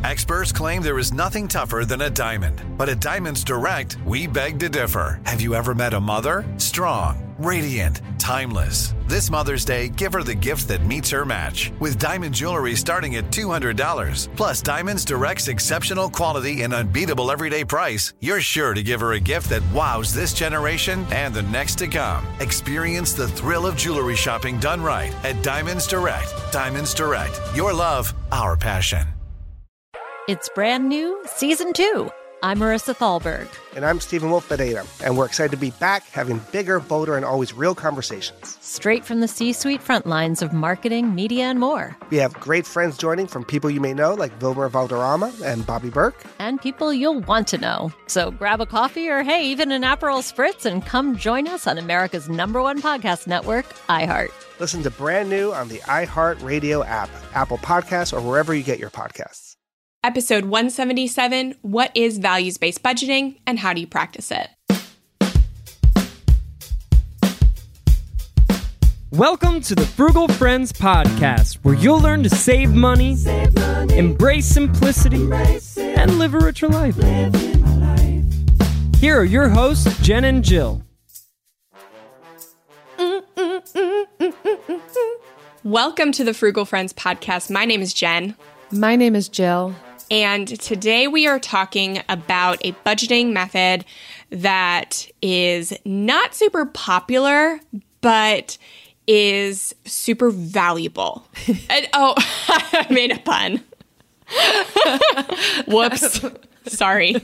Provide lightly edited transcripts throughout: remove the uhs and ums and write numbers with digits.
Experts claim there is nothing tougher than a diamond. But at Diamonds Direct, we beg to differ. Have you ever met a mother? Strong, radiant, timeless. This Mother's Day, give her the gift that meets her match. With diamond jewelry starting at $200. Plus Diamonds Direct's exceptional quality and unbeatable everyday price, you're sure to give her a gift that wows this generation and the next to come. Experience the thrill of jewelry shopping done right at Diamonds Direct. Diamonds Direct. Your love, our passion. It's brand new, Season 2. I'm Marissa Thalberg. And I'm Stephen Wolf Pereira. And we're excited to be back having bigger, bolder, and always real conversations. Straight from the C-suite front lines of marketing, media, and more. We have great friends joining from people you may know, like Wilmer Valderrama and Bobby Burke. And people you'll want to know. So grab a coffee or, hey, even an Aperol Spritz and come join us on America's #1 podcast network, iHeart. Listen to brand new on the iHeart Radio app, Apple Podcasts, or wherever you get your podcasts. Episode 177, what is values-based budgeting and how do you practice it? Welcome to the Frugal Friends Podcast, where you'll learn to save money, embrace simplicity, and live a richer life. Here are your hosts, Jen and Jill. Welcome to the Frugal Friends Podcast. My name is Jen. My name is Jill. And today we are talking about a budgeting method that is not super popular, but is super valuable. I made a pun. Whoops. Sorry.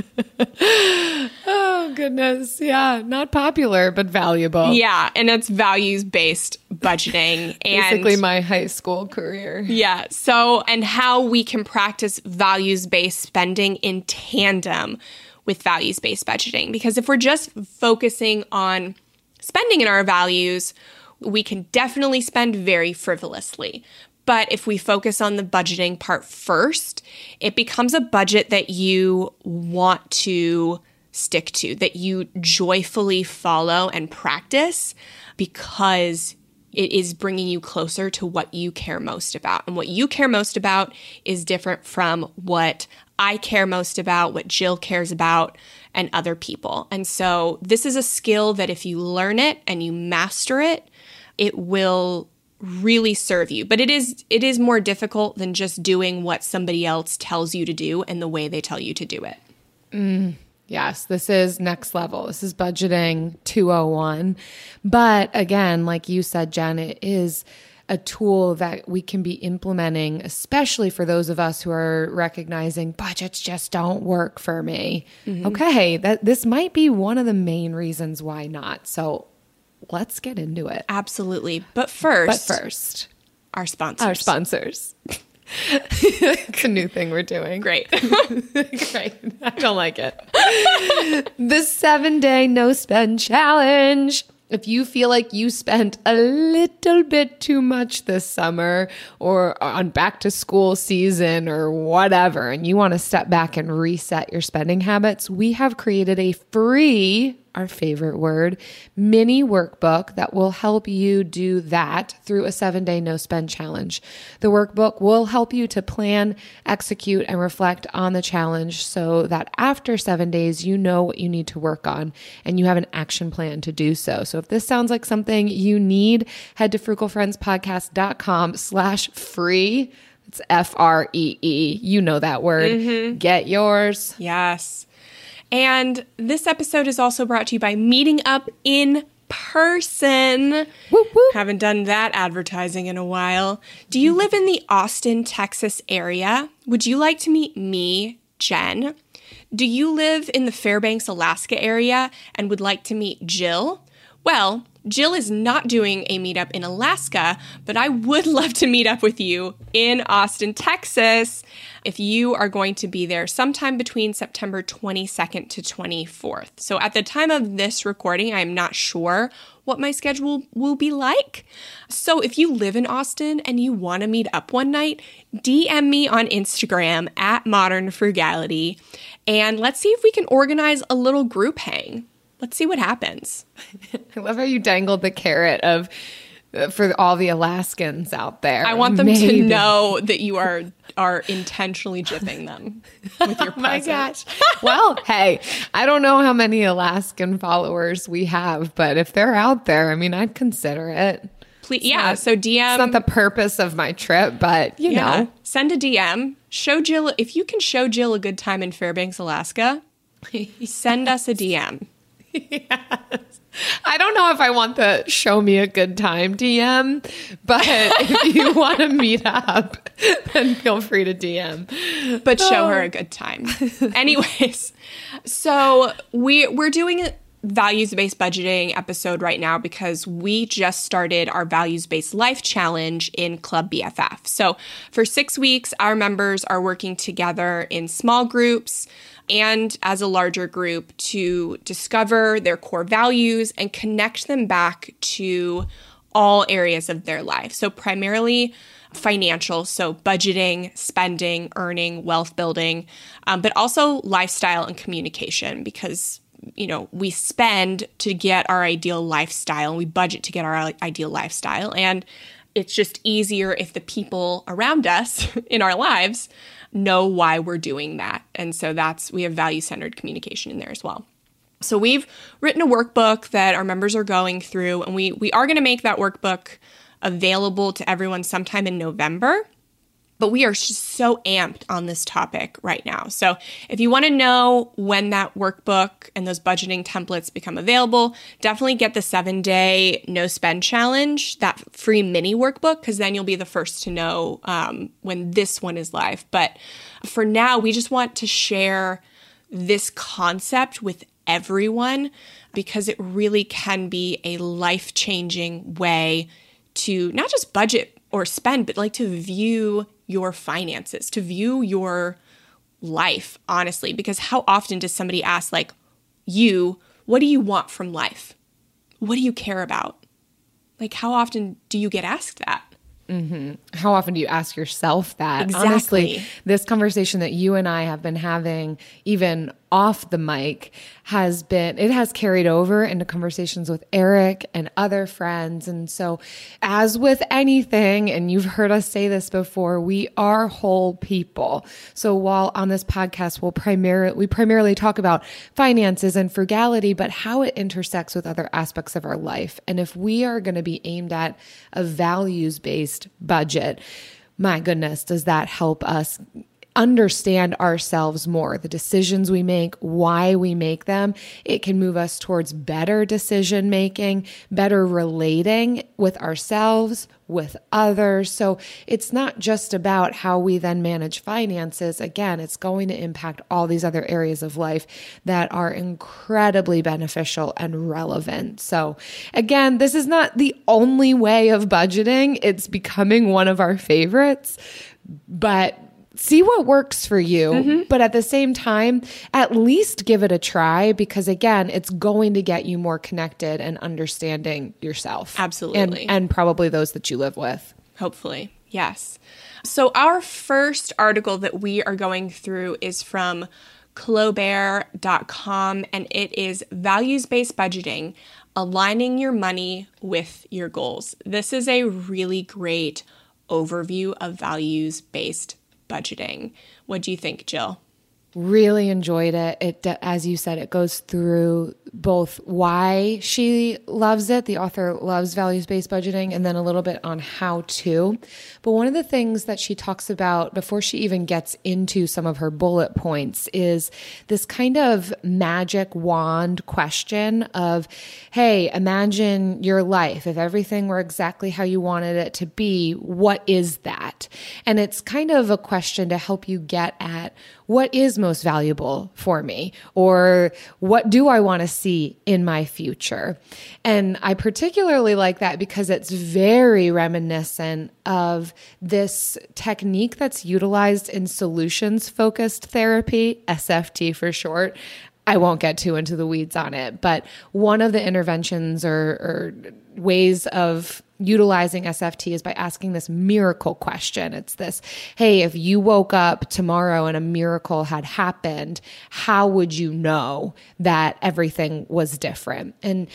Oh, goodness. Yeah, not popular, but valuable. Yeah, and it's values-based budgeting. Basically my high school career. Yeah, so, and how we can practice values-based spending in tandem with values-based budgeting. Because if we're just focusing on spending in our values, we can definitely spend very frivolously. But if we focus on the budgeting part first, it becomes a budget that you want to stick to, that you joyfully follow and practice because it is bringing you closer to what you care most about. And what you care most about is different from what I care most about, what Jill cares about, and other people. And so this is a skill that if you learn it and you master it, it will really serve you. But it is more difficult than just doing what somebody else tells you to do and the way they tell you to do it. Yes, this is next level. This is budgeting 201. But again, like you said, Jen, it is a tool that we can be implementing, especially for those of us who are recognizing budgets just don't work for me. Mm-hmm. Okay, this might be one of the main reasons why not. So let's get into it. Absolutely. But first, our sponsors. It's a new thing we're doing. Great. Great. I don't like it. The 7-day no spend challenge. If you feel like you spent a little bit too much this summer or on back to school season or whatever, and you want to step back and reset your spending habits, we have created a free, our favorite word, mini workbook that will help you do that through a 7-day no spend challenge. The workbook will help you to plan, execute, and reflect on the challenge so that after 7 days, you know what you need to work on and you have an action plan to do so. So if this sounds like something you need, head to frugalfriendspodcast.com/free. It's FREE. You know that word. Mm-hmm. Get yours. Yes. And this episode is also brought to you by Meeting Up in Person. Whoop, whoop. Haven't done that advertising in a while. Do you live in the Austin, Texas area? Would you like to meet me, Jen? Do you live in the Fairbanks, Alaska area and would like to meet Jill? Well, Jill is not doing a meetup in Alaska, but I would love to meet up with you in Austin, Texas, if you are going to be there sometime between September 22nd to 24th. So at the time of this recording, I'm not sure what my schedule will be like. So if you live in Austin and you want to meet up one night, DM me on Instagram at Modern Frugality, and let's see if we can organize a little group hang. Let's see what happens. I love how you dangled the carrot of for all the Alaskans out there. I want them to know that you are intentionally gypping them with your presence. Oh my gosh. Well, hey, I don't know how many Alaskan followers we have, but if they're out there, I mean, I'd consider it. Please, so DM. It's not the purpose of my trip, but you know. Send a DM. Show Jill, if you can show Jill a good time in Fairbanks, Alaska, send us a DM. Yes. I don't know if I want the show me a good time DM, but if you want to meet up, then feel free to DM. But show her a good time. Anyways, so we're doing a values-based budgeting episode right now because we just started our values-based life challenge in Club BFF. So for 6 weeks, our members are working together in small groups and as a larger group to discover their core values and connect them back to all areas of their life. So primarily financial, so budgeting, spending, earning, wealth building, but also lifestyle and communication because, you know, we spend to get our ideal lifestyle and we budget to get our ideal lifestyle. And it's just easier if the people around us in our lives know why we're doing that. And so we have value-centered communication in there as well. So we've written a workbook that our members are going through, and we are going to make that workbook available to everyone sometime in November. But we are just so amped on this topic right now. So if you want to know when that workbook and those budgeting templates become available, definitely get the 7-day no spend challenge, that free mini workbook, because then you'll be the first to know when this one is live. But for now, we just want to share this concept with everyone because it really can be a life-changing way to not just budget or spend, but like to view your finances, to view your life, honestly, because how often does somebody ask, like, what do you want from life? What do you care about? Like, how often do you get asked that? Mm-hmm. How often do you ask yourself that? Exactly. Honestly, this conversation that you and I have been having, even off the mic, has carried over into conversations with Eric and other friends. And so as with anything, and you've heard us say this before, we are whole people. So while on this podcast, we primarily talk about finances and frugality, but how it intersects with other aspects of our life. And if we are going to be aimed at a values-based budget, my goodness, does that help us understand ourselves more, the decisions we make, why we make them. It can move us towards better decision making, better relating with ourselves, with others. So it's not just about how we then manage finances. Again, it's going to impact all these other areas of life that are incredibly beneficial and relevant. So again, this is not the only way of budgeting. It's becoming one of our favorites, but see what works for you, but at the same time, at least give it a try because, again, it's going to get you more connected and understanding yourself. Absolutely. And probably those that you live with. Hopefully, yes. So our first article that we are going through is from Clobert.com, and it is Values-Based Budgeting, Aligning Your Money with Your Goals. This is a really great overview of values-based budgeting. What do you think, Jill? Really enjoyed it. It, as you said, it goes through both why she loves it, the author loves values-based budgeting, and then a little bit on how to. But one of the things that she talks about before she even gets into some of her bullet points is this kind of magic wand question of, hey, imagine your life. If everything were exactly how you wanted it to be, what is that? And it's kind of a question to help you get at what is most valuable for me, or what do I want to see in my future? And I particularly like that because it's very reminiscent of this technique that's utilized in solutions-focused therapy, SFT for short. I won't get too into the weeds on it, but one of the interventions or ways of utilizing SFT is by asking this miracle question. It's this, hey, if you woke up tomorrow and a miracle had happened, how would you know that everything was different? And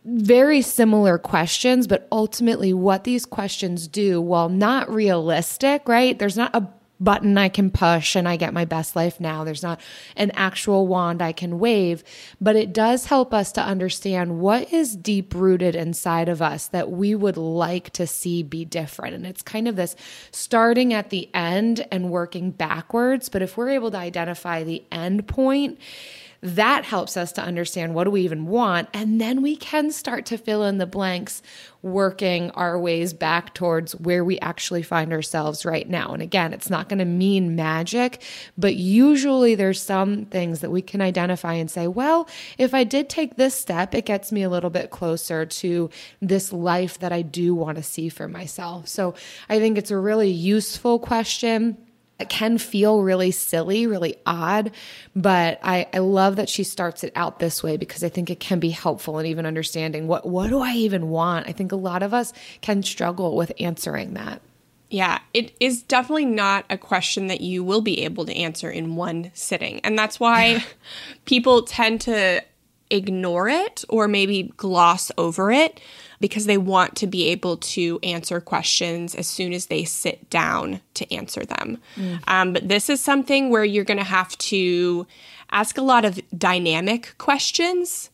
very similar questions, but ultimately what these questions do, while not realistic, right? There's not a button I can push and I get my best life now. There's not an actual wand I can wave, but it does help us to understand what is deep rooted inside of us that we would like to see be different. And it's kind of this starting at the end and working backwards. But if we're able to identify the end point, that helps us to understand what do we even want. And then we can start to fill in the blanks, working our ways back towards where we actually find ourselves right now. And again, it's not going to mean magic, but usually there's some things that we can identify and say, well, if I did take this step, it gets me a little bit closer to this life that I do want to see for myself. So I think it's a really useful question. It can feel really silly, really odd, but I love that she starts it out this way because I think it can be helpful in even understanding what do I even want? I think a lot of us can struggle with answering that. Yeah, it is definitely not a question that you will be able to answer in one sitting. And that's why people tend to ignore it or maybe gloss over it because they want to be able to answer questions as soon as they sit down to answer them. But this is something where you're going to have to ask a lot of dynamic questions.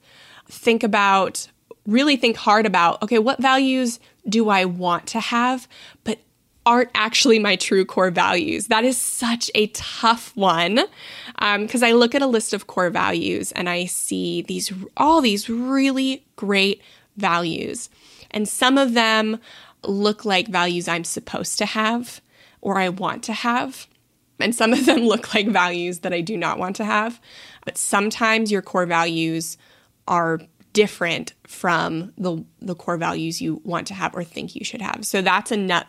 Really think hard about, okay, what values do I want to have, but aren't actually my true core values? That is such a tough one because I look at a list of core values and I see all these really great values. And some of them look like values I'm supposed to have or I want to have. And some of them look like values that I do not want to have. But sometimes your core values are different from the core values you want to have or think you should have. So that's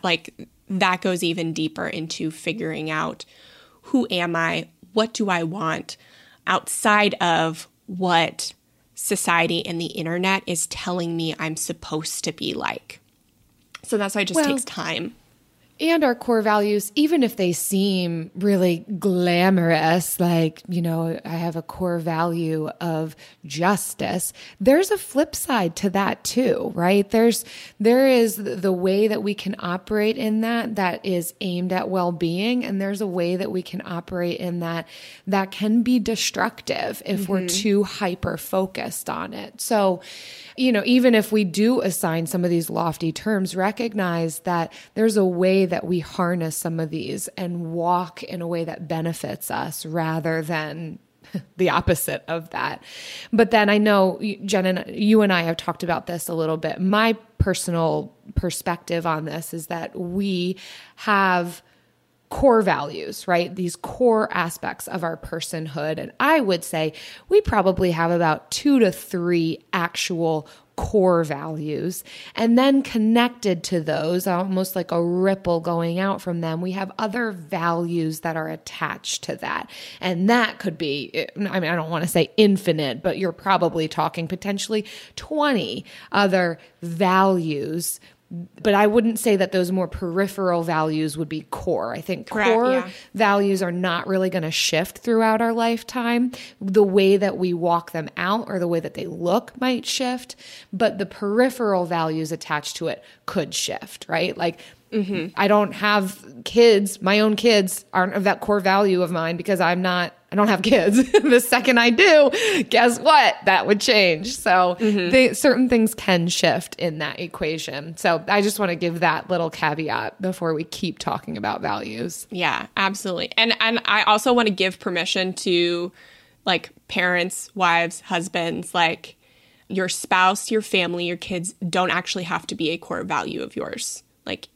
that goes even deeper into figuring out who am I, what do I want outside of what society and the internet is telling me I'm supposed to be like. So that's why it just takes time. And our core values, even if they seem really glamorous, like, I have a core value of justice, there's a flip side to that too, right? There is the way that we can operate in that is aimed at well-being, and there's a way that we can operate in that can be destructive if we're too hyper-focused on it. So, even if we do assign some of these lofty terms, recognize that there's a way that we harness some of these and walk in a way that benefits us rather than the opposite of that. But then I know, Jen, you and I have talked about this a little bit. My personal perspective on this is that we have core values, right? These core aspects of our personhood. And I would say we probably have about 2 to 3 actual core values. And then connected to those, almost like a ripple going out from them, we have other values that are attached to that. And that could be, I don't want to say infinite, but you're probably talking potentially 20 other values. But I wouldn't say that those more peripheral values would be core. I think core values are not really going to shift throughout our lifetime. The way that we walk them out or the way that they look might shift, but the peripheral values attached to it could shift, right? Like, I don't have kids. My own kids aren't of that core value of mine because I don't have kids. The second I do, guess what? That would change. So certain things can shift in that equation. So I just want to give that little caveat before we keep talking about values. Yeah, absolutely. And I also want to give permission to parents, wives, husbands, your spouse, your family, your kids don't actually have to be a core value of yours.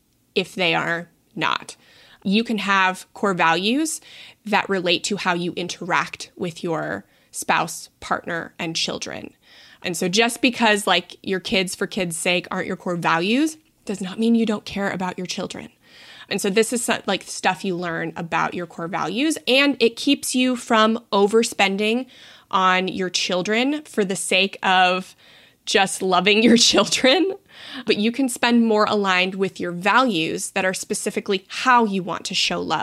If they are not. You can have core values that relate to how you interact with your spouse, partner, and children. And so just because your kids for kids' sake aren't your core values does not mean you don't care about your children. And so this is stuff you learn about your core values, and it keeps you from overspending on your children for the sake of just loving your children. But you can spend more aligned with your values that are specifically how you want to show love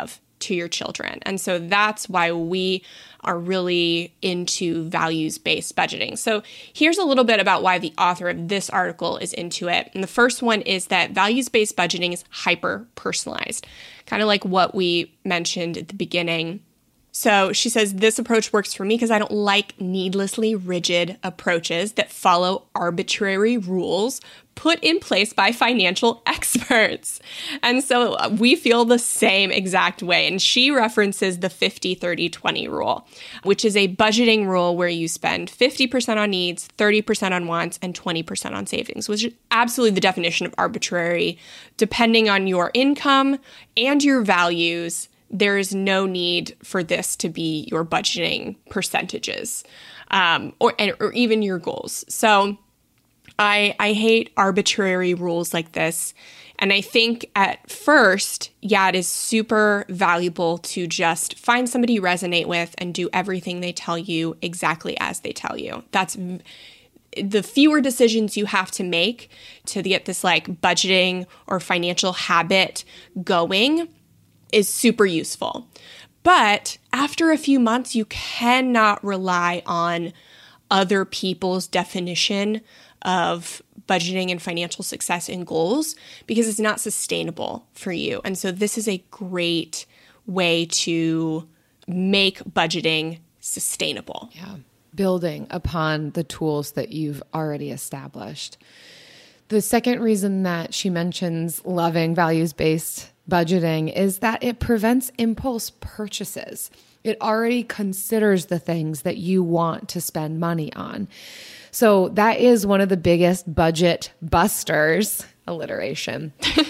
to your children. And so that's why we are really into values-based budgeting. So here's a little bit about why the author of this article is into it. And the first one is that values-based budgeting is hyper-personalized, kind of like what we mentioned at the beginning. So she says, this approach works for me because I don't like needlessly rigid approaches that follow arbitrary rules put in place by financial experts. And so we feel the same exact way. And she references the 50-30-20 rule, which is a budgeting rule where you spend 50% on needs, 30% on wants, and 20% on savings, which is absolutely the definition of arbitrary. Depending on your income and your values, there is no need for this to be your budgeting percentages or even your goals. So I hate arbitrary rules like this. And I think at first, it is super valuable to just find somebody you resonate with and do everything they tell you exactly as they tell you. That's the fewer decisions you have to make to get this like budgeting or financial habit going is super useful. But after a few months, you cannot rely on other people's definition of budgeting and financial success and goals because it's not sustainable for you. And so this is a great way to make budgeting sustainable. Yeah, building upon the tools that you've already established. The second reason that she mentions loving values-based budgeting is that it prevents impulse purchases. It already considers the things that you want to spend money on. So that is one of the biggest budget busters, alliteration,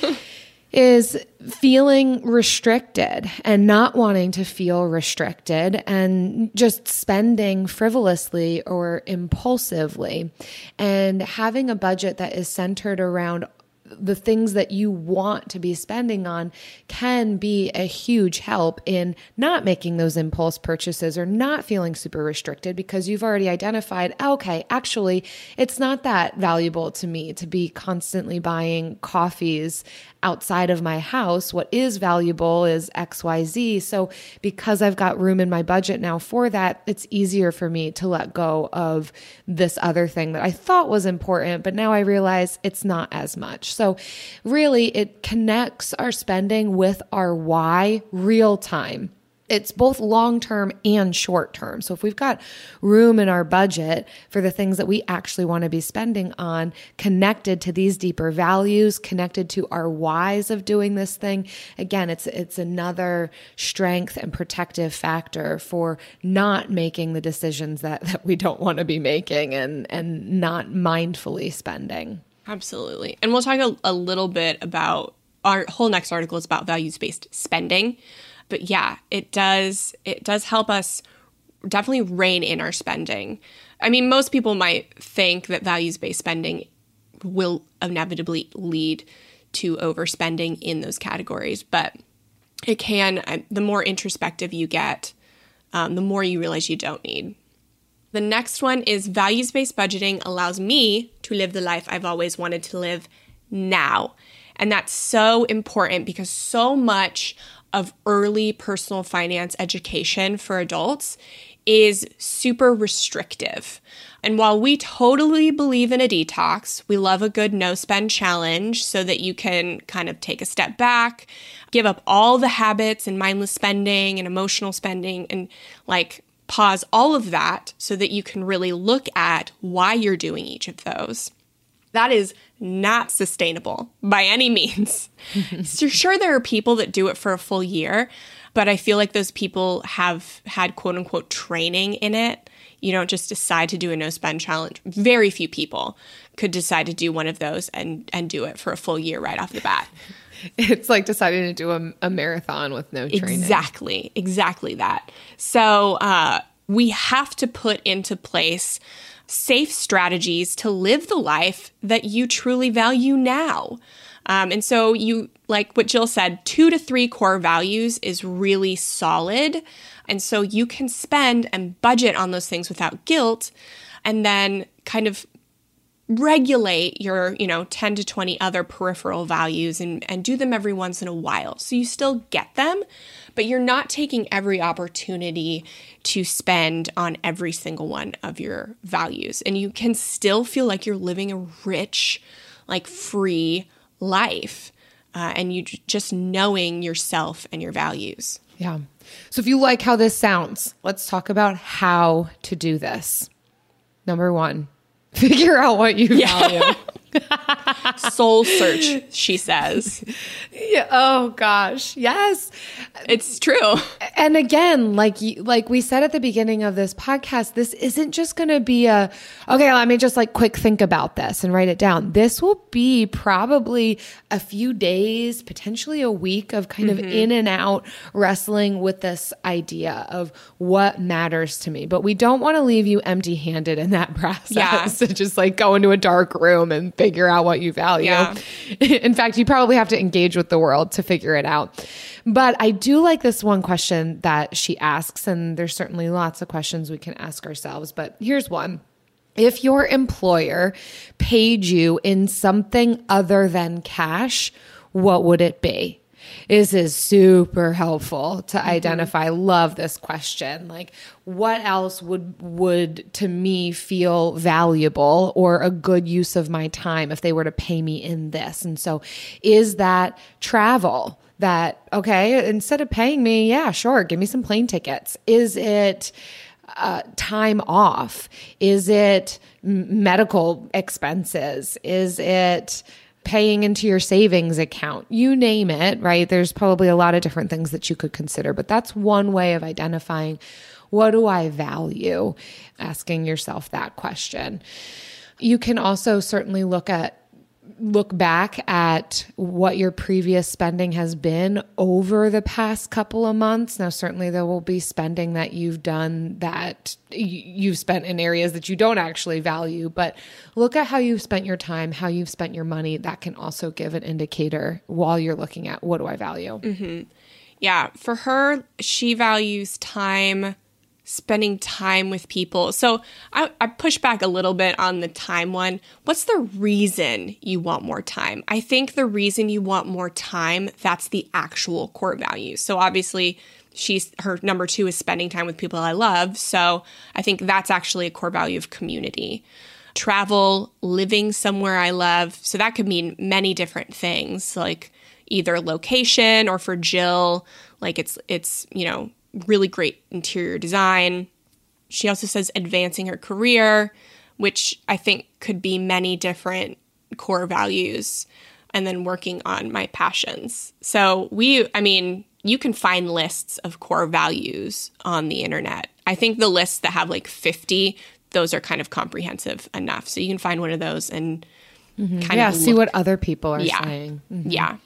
is feeling restricted and not wanting to feel restricted and just spending frivolously or impulsively. And having a budget that is centered around the things that you want to be spending on can be a huge help in not making those impulse purchases or not feeling super restricted because you've already identified, okay, actually, it's not that valuable to me to be constantly buying coffees outside of my house. What is valuable is XYZ. So because I've got room in my budget now for that, it's easier for me to let go of this other thing that I thought was important, but now I realize it's not as much. So really, it connects our spending with our why real time. It's both long-term and short-term. So if we've got room in our budget for the things that we actually want to be spending on, connected to these deeper values, connected to our whys of doing this thing, again, it's another strength and protective factor for not making the decisions that we don't want to be making and not mindfully spending. Absolutely. And we'll talk a little bit about our whole next article is about values-based spending. But yeah, it does help us definitely rein in our spending. I mean, most people might think that values-based spending will inevitably lead to overspending in those categories, but it can, the more introspective you get, the more you realize you don't need. The next one is values-based budgeting allows me to live the life I've always wanted to live now. And that's so important because so much of early personal finance education for adults is super restrictive. And while we totally believe in a detox, we love a good no-spend challenge so that you can kind of take a step back, give up all the habits and mindless spending and emotional spending and like pause all of that so that you can really look at why you're doing each of those. That is not sustainable by any means. So sure, there are people that do it for a full year, but I feel like those people have had quote unquote training in it. You don't just decide to do a no spend challenge. Very few people could decide to do one of those and do it for a full year right off the bat. It's like deciding to do a marathon with no training. Exactly that. So we have to put into place safe strategies to live the life that you truly value now. And so you, like what Jill said, 2 to 3 core values is really solid. And so you can spend and budget on those things without guilt and then kind of regulate your, 10 to 20 other peripheral values and do them every once in a while. So you still get them, but you're not taking every opportunity to spend on every single one of your values. And you can still feel like you're living a rich, like free life. And you just knowing yourself and your values. Yeah. So if you like how this sounds, let's talk about how to do this. Number 1, figure out what you value. Soul search, she says. Yeah. Oh gosh. Yes. It's true. And again, like we said at the beginning of this podcast, this isn't just going to be okay, let me just quick think about this and write it down. This will be probably a few days, potentially a week of kind of in and out wrestling with this idea of what matters to me. But we don't want to leave you empty handed in that process to just go into a dark room and figure out what you value. Yeah. In fact, you probably have to engage with the world to figure it out. But I do like this one question that she asks, and there's certainly lots of questions we can ask ourselves, but here's one. If your employer paid you in something other than cash, what would it be? This is super helpful to identify. Love this question. What else would to me feel valuable or a good use of my time if they were to pay me in this? And so is that travel? That, okay, instead of paying me, yeah, sure, give me some plane tickets. Is it time off? Is it medical expenses? Is it paying into your savings account? You name it, right? There's probably a lot of different things that you could consider, but that's one way of identifying what do I value? Asking yourself that question. You can also certainly look back at what your previous spending has been over the past couple of months. Now, certainly there will be spending that you've done that you've spent in areas that you don't actually value, but look at how you've spent your time, how you've spent your money. That can also give an indicator while you're looking at what do I value? Mm-hmm. Yeah. For her, she values time, spending time with people. So I push back a little bit on the time one. What's the reason you want more time? I think the reason you want more time, that's the actual core value. So obviously her number 2 is spending time with people I love. So I think that's actually a core value of community. Travel, living somewhere I love. So that could mean many different things, like either location or for Jill, it's really great interior design. She also says advancing her career, which I think could be many different core values, and then working on my passions. So you can find lists of core values on the internet. I think the lists that have 50, those are kind of comprehensive enough. So you can find one of those and kind of see what other people are saying. Mm-hmm. Yeah.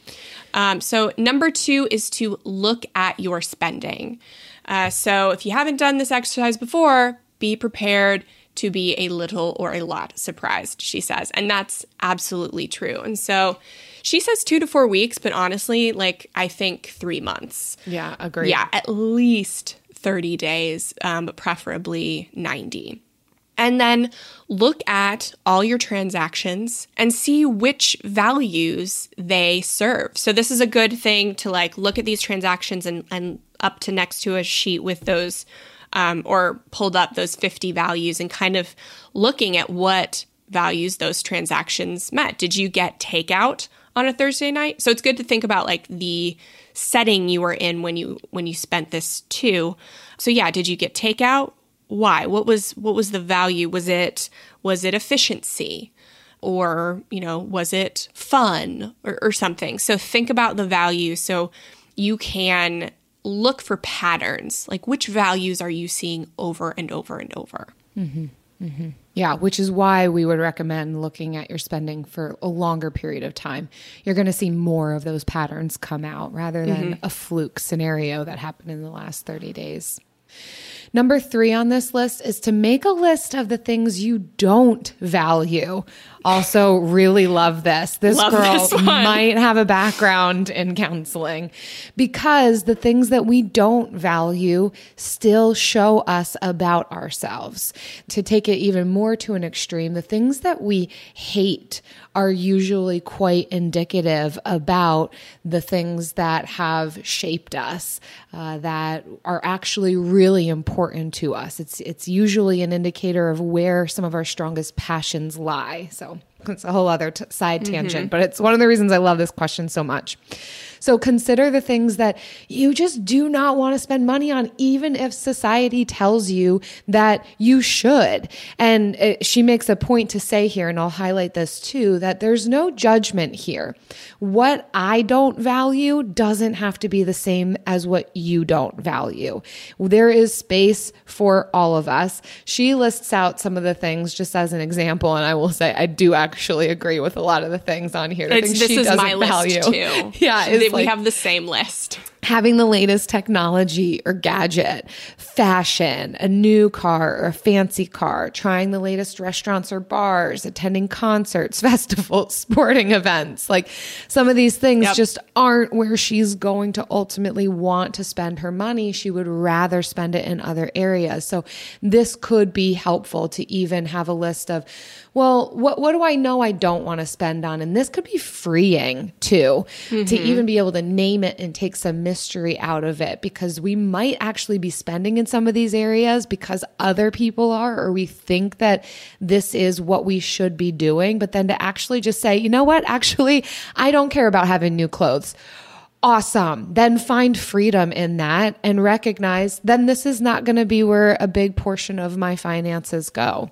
So number 2 is to look at your spending. So if you haven't done this exercise before, be prepared to be a little or a lot surprised, she says. And that's absolutely true. And so she says 2 to 4 weeks, but honestly, I think 3 months. Yeah, agree. Yeah, at least 30 days, but preferably 90. And then look at all your transactions and see which values they serve. So this is a good thing to look at these transactions and up to next to a sheet with those or pulled up those 50 values and kind of looking at what values those transactions met. Did you get takeout on a Thursday night? So it's good to think about the setting you were in when you spent this too. So yeah, did you get takeout? Why? What was the value? Was it efficiency? Or, was it fun or something? So think about the value so you can look for patterns. Which values are you seeing over and over and over? Mm-hmm. Mm-hmm. Yeah, which is why we would recommend looking at your spending for a longer period of time. You're going to see more of those patterns come out rather than a fluke scenario that happened in the last 30 days. Number 3 on this list is to make a list of the things you don't value. Also really love this. This Love girl this one. might have a background in counseling because the things that we don't value still show us about ourselves. To take it even more to an extreme, the things that we hate are usually quite indicative about the things that have shaped us, that are actually really important to us. It's usually an indicator of where some of our strongest passions lie. So it's a whole other side tangent, but it's one of the reasons I love this question so much. So consider the things that you just do not want to spend money on, even if society tells you that you should. And she makes a point to say here, and I'll highlight this too, that there's no judgment here. What I don't value doesn't have to be the same as what you don't value. There is space for all of us. She lists out some of the things just as an example, and I will say I do actually agree with a lot of the things on here. The things This she is doesn't my list value. too. Yeah, we have the same list. Having the latest technology or gadget, fashion, a new car or a fancy car, trying the latest restaurants or bars, attending concerts, festivals, sporting events. Like some of these things just aren't where she's going to ultimately want to spend her money. She would rather spend it in other areas. So this could be helpful to even have a list of, well, what do I know I don't want to spend on? And this could be freeing too, to even be able to name it and take some mystery out of it, because we might actually be spending in some of these areas because other people are, or we think that this is what we should be doing. But then to actually just say, you know what, actually, I don't care about having new clothes. Awesome. Then find freedom in that and recognize then this is not going to be where a big portion of my finances go.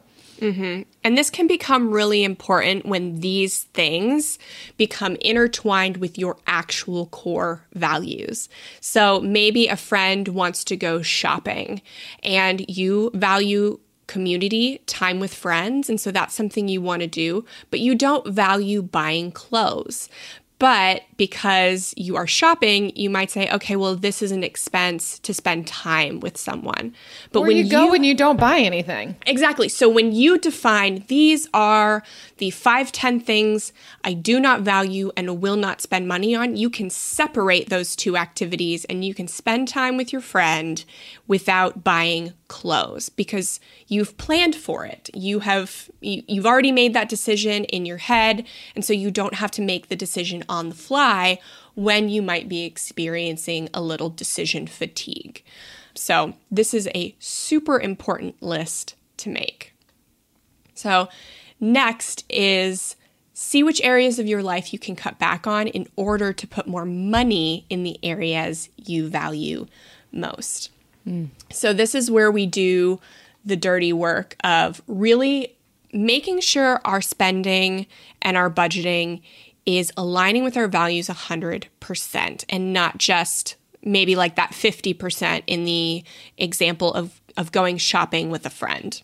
And this can become really important when these things become intertwined with your actual core values. So maybe a friend wants to go shopping and you value community, time with friends, and so that's something you want to do, but you don't value buying clothes. But because you are shopping, you might say, okay, well, this is an expense to spend time with someone. But Where you go when you don't buy anything. Exactly. So when you define these are the 5-10 things I do not value and will not spend money on, you can separate those two activities and you can spend time with your friend without buying clothes because you've planned for it. You've already made that decision in your head, and so you don't have to make the decision on the fly when you might be experiencing a little decision fatigue. So this is a super important list to make. So next is see which areas of your life you can cut back on in order to put more money in the areas you value most. So this is where we do the dirty work of really making sure our spending and our budgeting is aligning with our values 100% and not just maybe like that 50% in the example of going shopping with a friend.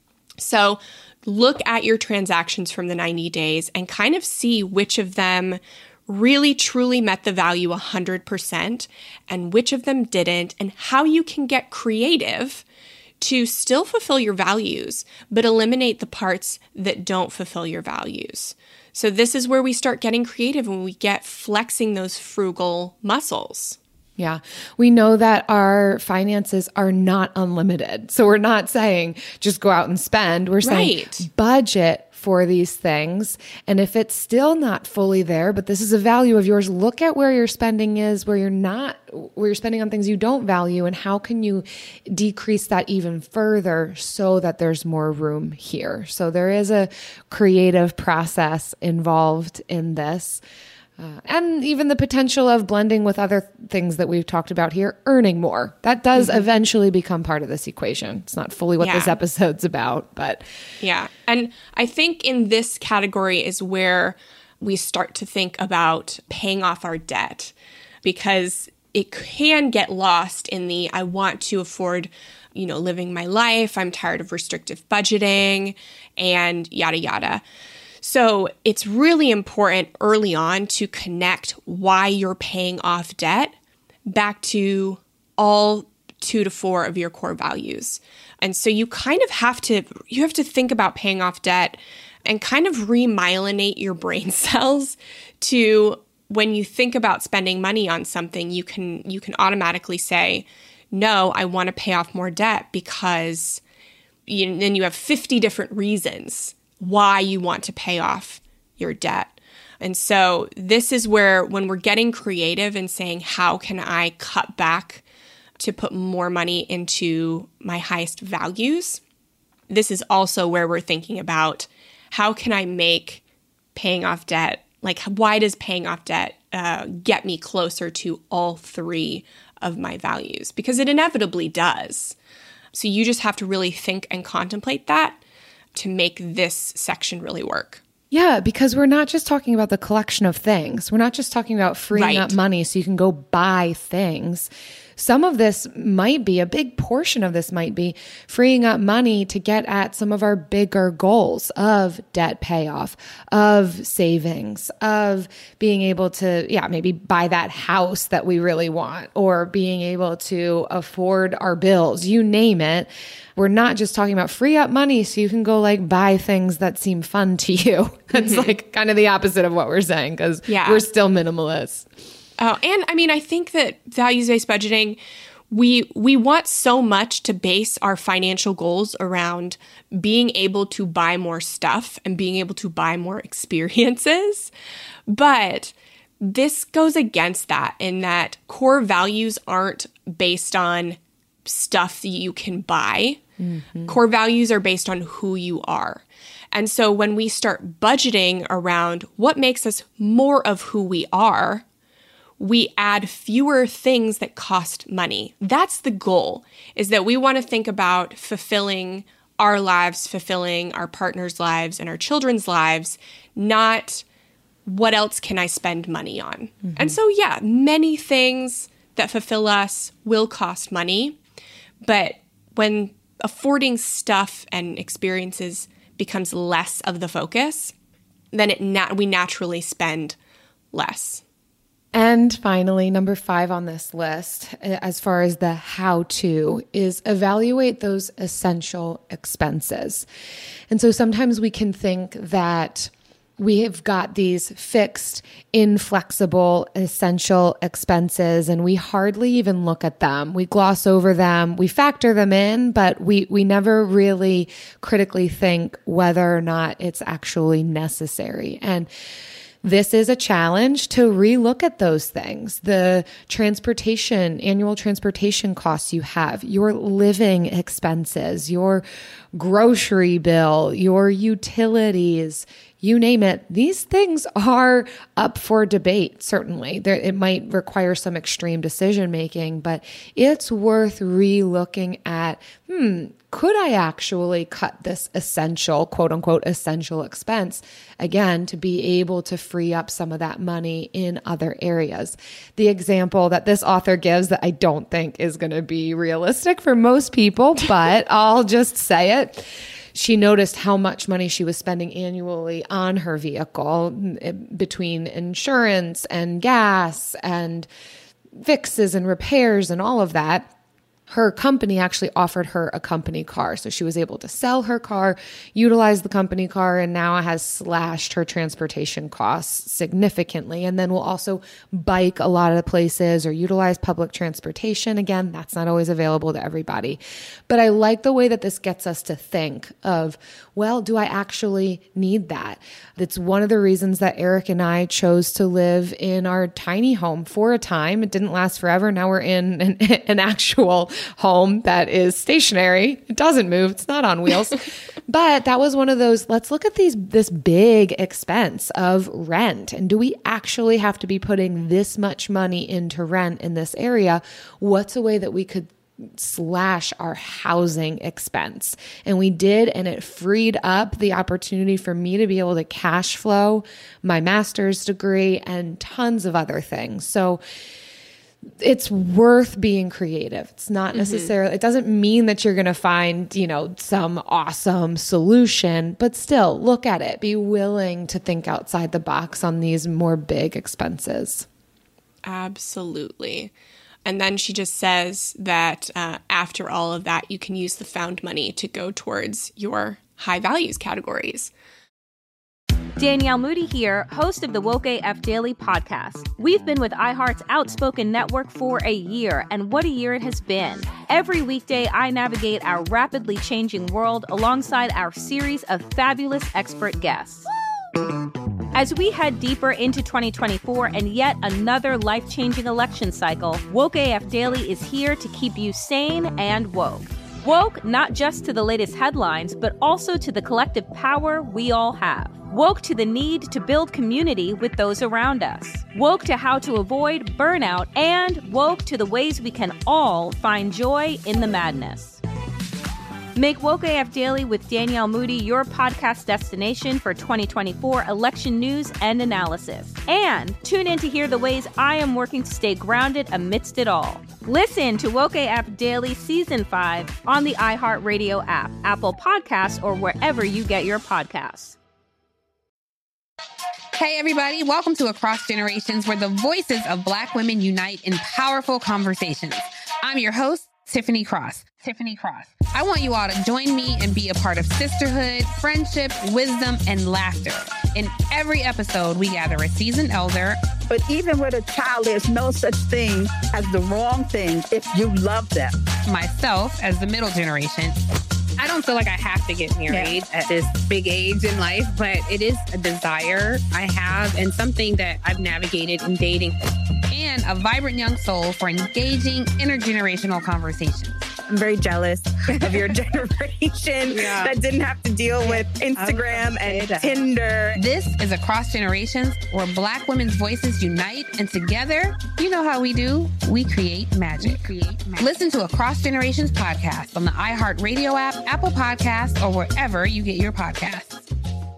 So look at your transactions from the 90 days and kind of see which of them really truly met the value 100% and which of them didn't, and how you can get creative to still fulfill your values, but eliminate the parts that don't fulfill your values. So this is where we start getting creative when we get flexing those frugal muscles. Yeah. We know that our finances are not unlimited. So we're not saying just go out and spend. We're saying budget for these things. And if it's still not fully there, but this is a value of yours, look at where your spending is, where you're spending on things you don't value, and how can you decrease that even further so that there's more room here. So there is a creative process involved in this. And even the potential of blending with other things that we've talked about here, earning more. That does eventually become part of this equation. It's not fully what this episode's about, but... Yeah. And I think in this category is where we start to think about paying off our debt, because it can get lost in the, I want to afford, living my life. I'm tired of restrictive budgeting and yada, yada. So it's really important early on to connect why you're paying off debt back to all 2 to 4 of your core values. And so you kind of have to think about paying off debt and kind of remyelinate your brain cells to when you think about spending money on something, you can automatically say, no, I want to pay off more debt because then you have 50 different reasons why you want to pay off your debt. And so this is where when we're getting creative and saying, how can I cut back to put more money into my highest values? This is also where we're thinking about how can I make paying off debt, like why does paying off debt get me closer to all three of my values? Because it inevitably does. So you just have to really think and contemplate that to make this section really work. Yeah, because we're not just talking about the collection of things. We're not just talking about freeing up money so you can go buy things. Some of this might be, a big portion of this might be freeing up money to get at some of our bigger goals of debt payoff, of savings, of being able to, maybe buy that house that we really want, or being able to afford our bills, you name it. We're not just talking about free up money so you can go like buy things that seem fun to you. It's like kind of the opposite of what we're saying because we're still minimalists. Oh, and I mean, I think that values-based budgeting, we want so much to base our financial goals around being able to buy more stuff and being able to buy more experiences. But this goes against that in that core values aren't based on stuff that you can buy. Mm-hmm. Core values are based on who you are. And so when we start budgeting around what makes us more of who we are, we add fewer things that cost money. That's the goal, is that we want to think about fulfilling our lives, fulfilling our partner's lives and our children's lives, not what else can I spend money on? Mm-hmm. And so, many things that fulfill us will cost money, but when affording stuff and experiences becomes less of the focus, then we naturally spend less. And finally, number 5 on this list, as far as the how-to, is evaluate those essential expenses. And so sometimes we can think that we have got these fixed, inflexible, essential expenses, and we hardly even look at them. We gloss over them, we factor them in, but we never really critically think whether or not it's actually necessary. And this is a challenge to relook at those things. The annual transportation costs you have, your living expenses, your grocery bill, your utilities, you name it. These things are up for debate, certainly. It might require some extreme decision making, but it's worth re-looking at, could I actually cut this essential, quote unquote, essential expense, again, to be able to free up some of that money in other areas? The example that this author gives that I don't think is going to be realistic for most people, but I'll just say it. She noticed how much money she was spending annually on her vehicle between insurance and gas and fixes and repairs and all of that. Her company actually offered her a company car. So she was able to sell her car, utilize the company car, and now has slashed her transportation costs significantly. And then will also bike a lot of places or utilize public transportation. Again, that's not always available to everybody. But I like the way that this gets us to think of, well, do I actually need that? That's one of the reasons that Eric and I chose to live in our tiny home for a time. It didn't last forever. Now we're in an actual home that is stationary. It doesn't move. It's not on wheels. But that was one of those, let's look at this big expense of rent. And do we actually have to be putting this much money into rent in this area? What's a way that we could slash our housing expense? And we did, and it freed up the opportunity for me to be able to cash flow my master's degree and tons of other things. So it's worth being creative. It's not necessarily, it doesn't mean that you're going to find, some awesome solution, but still look at it. Be willing to think outside the box on these more big expenses. Absolutely. And then she just says that after all of that, you can use the found money to go towards your high values categories. Danielle Moody here, host of the Woke AF Daily podcast. We've been with iHeart's Outspoken Network for a year, and what a year it has been. Every weekday, I navigate our rapidly changing world alongside our series of fabulous expert guests. As we head deeper into 2024 and yet another life-changing election cycle, Woke AF Daily is here to keep you sane and woke. Woke not just to the latest headlines, but also to the collective power we all have. Woke to the need to build community with those around us. Woke to how to avoid burnout, and woke to the ways we can all find joy in the madness. Make Woke AF Daily with Danielle Moody your podcast destination for 2024 election news and analysis. And tune in to hear the ways I am working to stay grounded amidst it all. Listen to Woke AF Daily Season 5 on the iHeartRadio app, Apple Podcasts, or wherever you get your podcasts. Hey, everybody. Welcome to Across Generations, where the voices of Black women unite in powerful conversations. I'm your host, Tiffany Cross. I want you all to join me and be a part of sisterhood, friendship, wisdom, and laughter. In every episode, we gather a seasoned elder. But even with a child, there's no such thing as the wrong thing if you love them. Myself as the middle generation. I don't feel like I have to get married at this big age in life, but it is a desire I have and something that I've navigated in dating. And a vibrant young soul for engaging intergenerational conversations. I'm very jealous of your generation that didn't have to deal with Instagram and Tinder. This is Across Generations, where Black women's voices unite, and together, you know how we do, we create magic. Listen to Across Generations podcast on the iHeartRadio app, Apple Podcasts, or wherever you get your podcasts.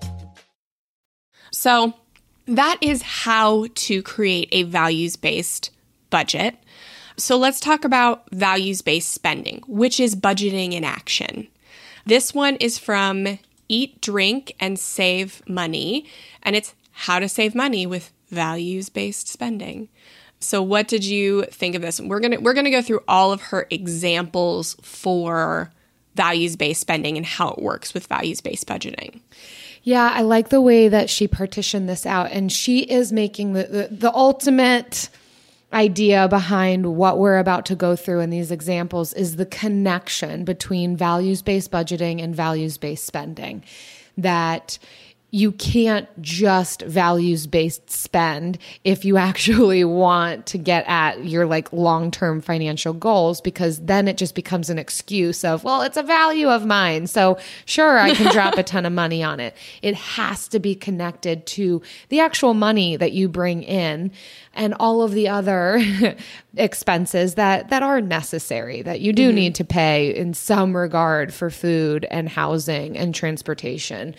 So that is how to create a values-based budget. So let's talk about values-based spending, which is budgeting in action. This one is from Eat, Drink, and Save Money, and it's how to save money with values-based spending. So what did you think of this? We're gonna go through all of her examples for values-based spending and how it works with values-based budgeting. Yeah, I like the way that she partitioned this out, and she is making the ultimate idea behind what we're about to go through in these examples is the connection between values-based budgeting and values-based spending. That you can't just values-based spend if you actually want to get at your long-term financial goals, because then it just becomes an excuse of, well, it's a value of mine, so sure, I can drop a ton of money on it. It has to be connected to the actual money that you bring in and all of the other expenses that are necessary, that you do need to pay in some regard for food and housing and transportation.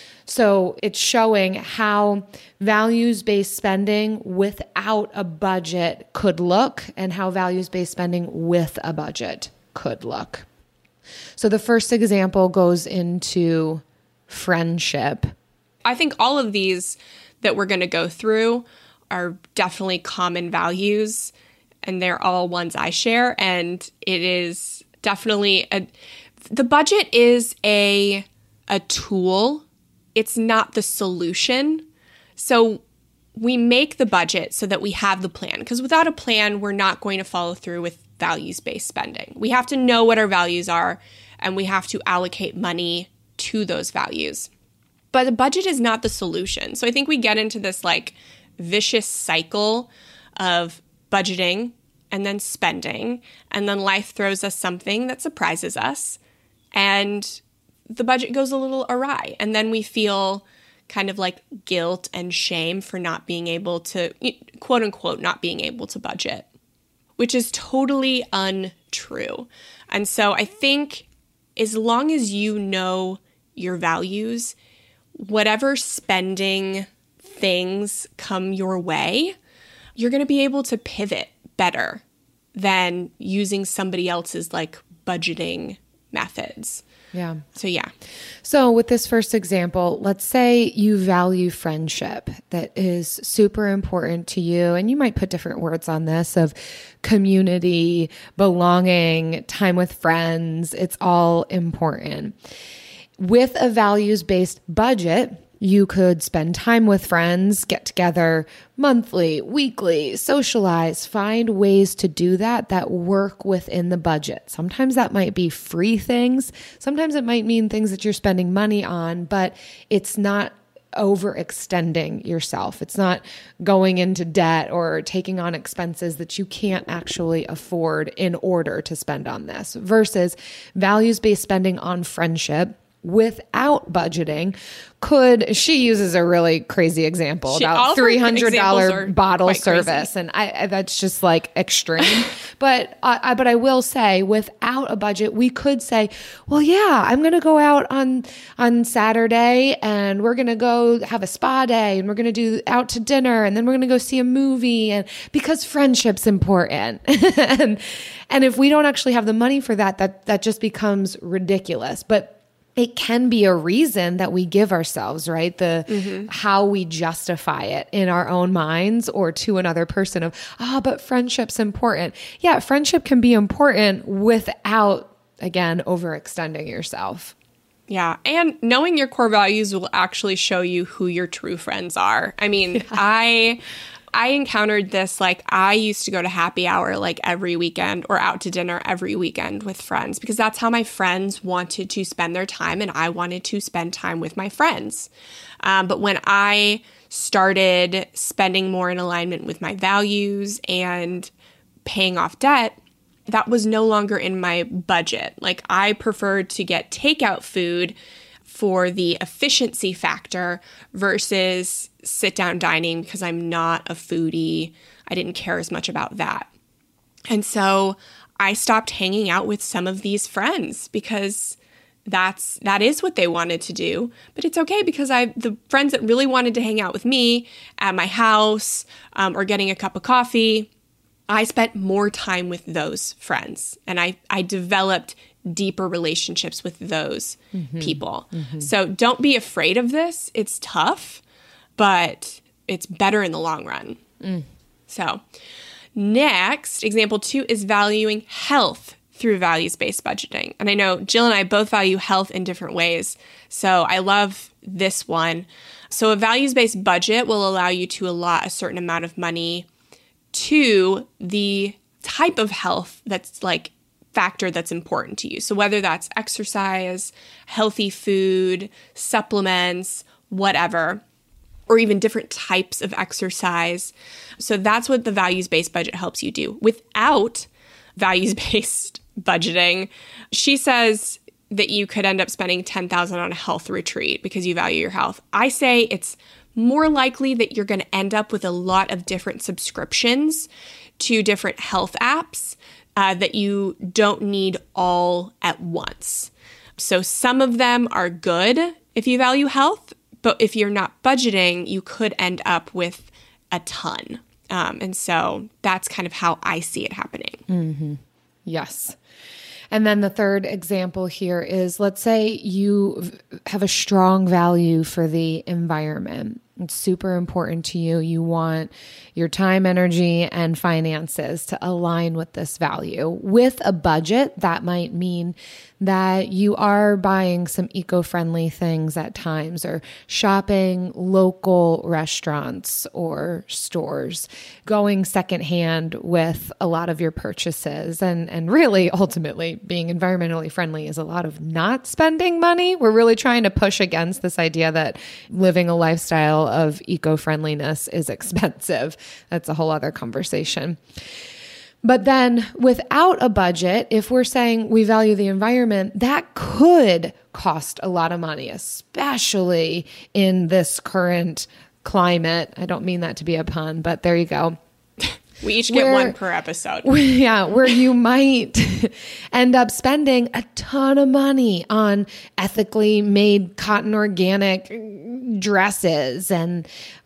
So it's showing how values-based spending without a budget could look and how values-based spending with a budget could look. So the first example goes into friendship. I think all of these that we're going to go through are definitely common values, and they're all ones I share. And it is definitely the budget is a tool. It's not the solution. So we make the budget so that we have the plan, because without a plan, we're not going to follow through with values-based spending. We have to know what our values are, and we have to allocate money to those values. But the budget is not the solution. So I think we get into this vicious cycle of budgeting and then spending, and then life throws us something that surprises us, and the budget goes a little awry. And then we feel kind of guilt and shame for not being able to, quote unquote, not being able to budget, which is totally untrue. And so I think as long as you know your values, whatever spending things come your way, you're going to be able to pivot better than using somebody else's budgeting methods. Yeah. So, yeah. So with this first example, let's say you value friendship that is super important to you. And you might put different words on this of community, belonging, time with friends. It's all important. With a values-based budget, You could spend time with friends, get together monthly, weekly, socialize, find ways to do that work within the budget. Sometimes that might be free things. Sometimes it might mean things that you're spending money on, but it's not overextending yourself. It's not going into debt or taking on expenses that you can't actually afford in order to spend on this, versus values-based spending on friendship without budgeting. She uses a really crazy example about $300 bottle service. And I that's just like extreme. But I will say, without a budget, we could say, well, yeah, I'm going to go out on Saturday and we're going to go have a spa day and we're going to do out to dinner and then we're going to go see a movie, and because friendship's important. and if we don't actually have the money for that just becomes ridiculous. But it can be a reason that we give ourselves, right? How we justify it in our own minds or to another person of, but friendship's important. Yeah, friendship can be important without, again, overextending yourself. Yeah. And knowing your core values will actually show you who your true friends are. I mean, I encountered this, like I used to go to happy hour like every weekend or out to dinner every weekend with friends because that's how my friends wanted to spend their time and I wanted to spend time with my friends. But when I started spending more in alignment with my values and paying off debt, that was no longer in my budget. Like I preferred to get takeout food for the efficiency factor versus sit down dining because I'm not a foodie. I didn't care as much about that. And so I stopped hanging out with some of these friends because that is what they wanted to do. But it's okay because the friends that really wanted to hang out with me at my house or getting a cup of coffee, I spent more time with those friends. And I developed deeper relationships with those people. So don't be afraid of this. It's tough, but it's better in the long run. So next, example 2 is valuing health through values-based budgeting. And I know Jill and I both value health in different ways. So I love this one. So a values-based budget will allow you to allot a certain amount of money to the type of health that's like factor that's important to you. So whether that's exercise, healthy food, supplements, whatever, or even different types of exercise. So that's what the values-based budget helps you do. Without values-based budgeting, she says that you could end up spending $10,000 on a health retreat because you value your health. I say it's more likely that you're going to end up with a lot of different subscriptions to different health apps that you don't need all at once. So some of them are good if you value health, but if you're not budgeting, you could end up with a ton. And so that's kind of how I see it happening. Yes. And then the third example here is, let's say you have a strong value for the environment. It's super important to you. You want your time, energy, and finances to align with this value. With a budget, that might mean that you are buying some eco-friendly things at times, or shopping local restaurants or stores, going secondhand with a lot of your purchases. And really, ultimately, being environmentally friendly is a lot of not spending money. We're really trying to push against this idea that living a lifestyle of eco-friendliness is expensive. That's a whole other conversation. But then without a budget, if we're saying we value the environment, that could cost a lot of money, especially in this current climate. I don't mean that to be a pun, but there you go. We each get one per episode. Yeah, where you might end up spending a ton of money on ethically made cotton organic dresses and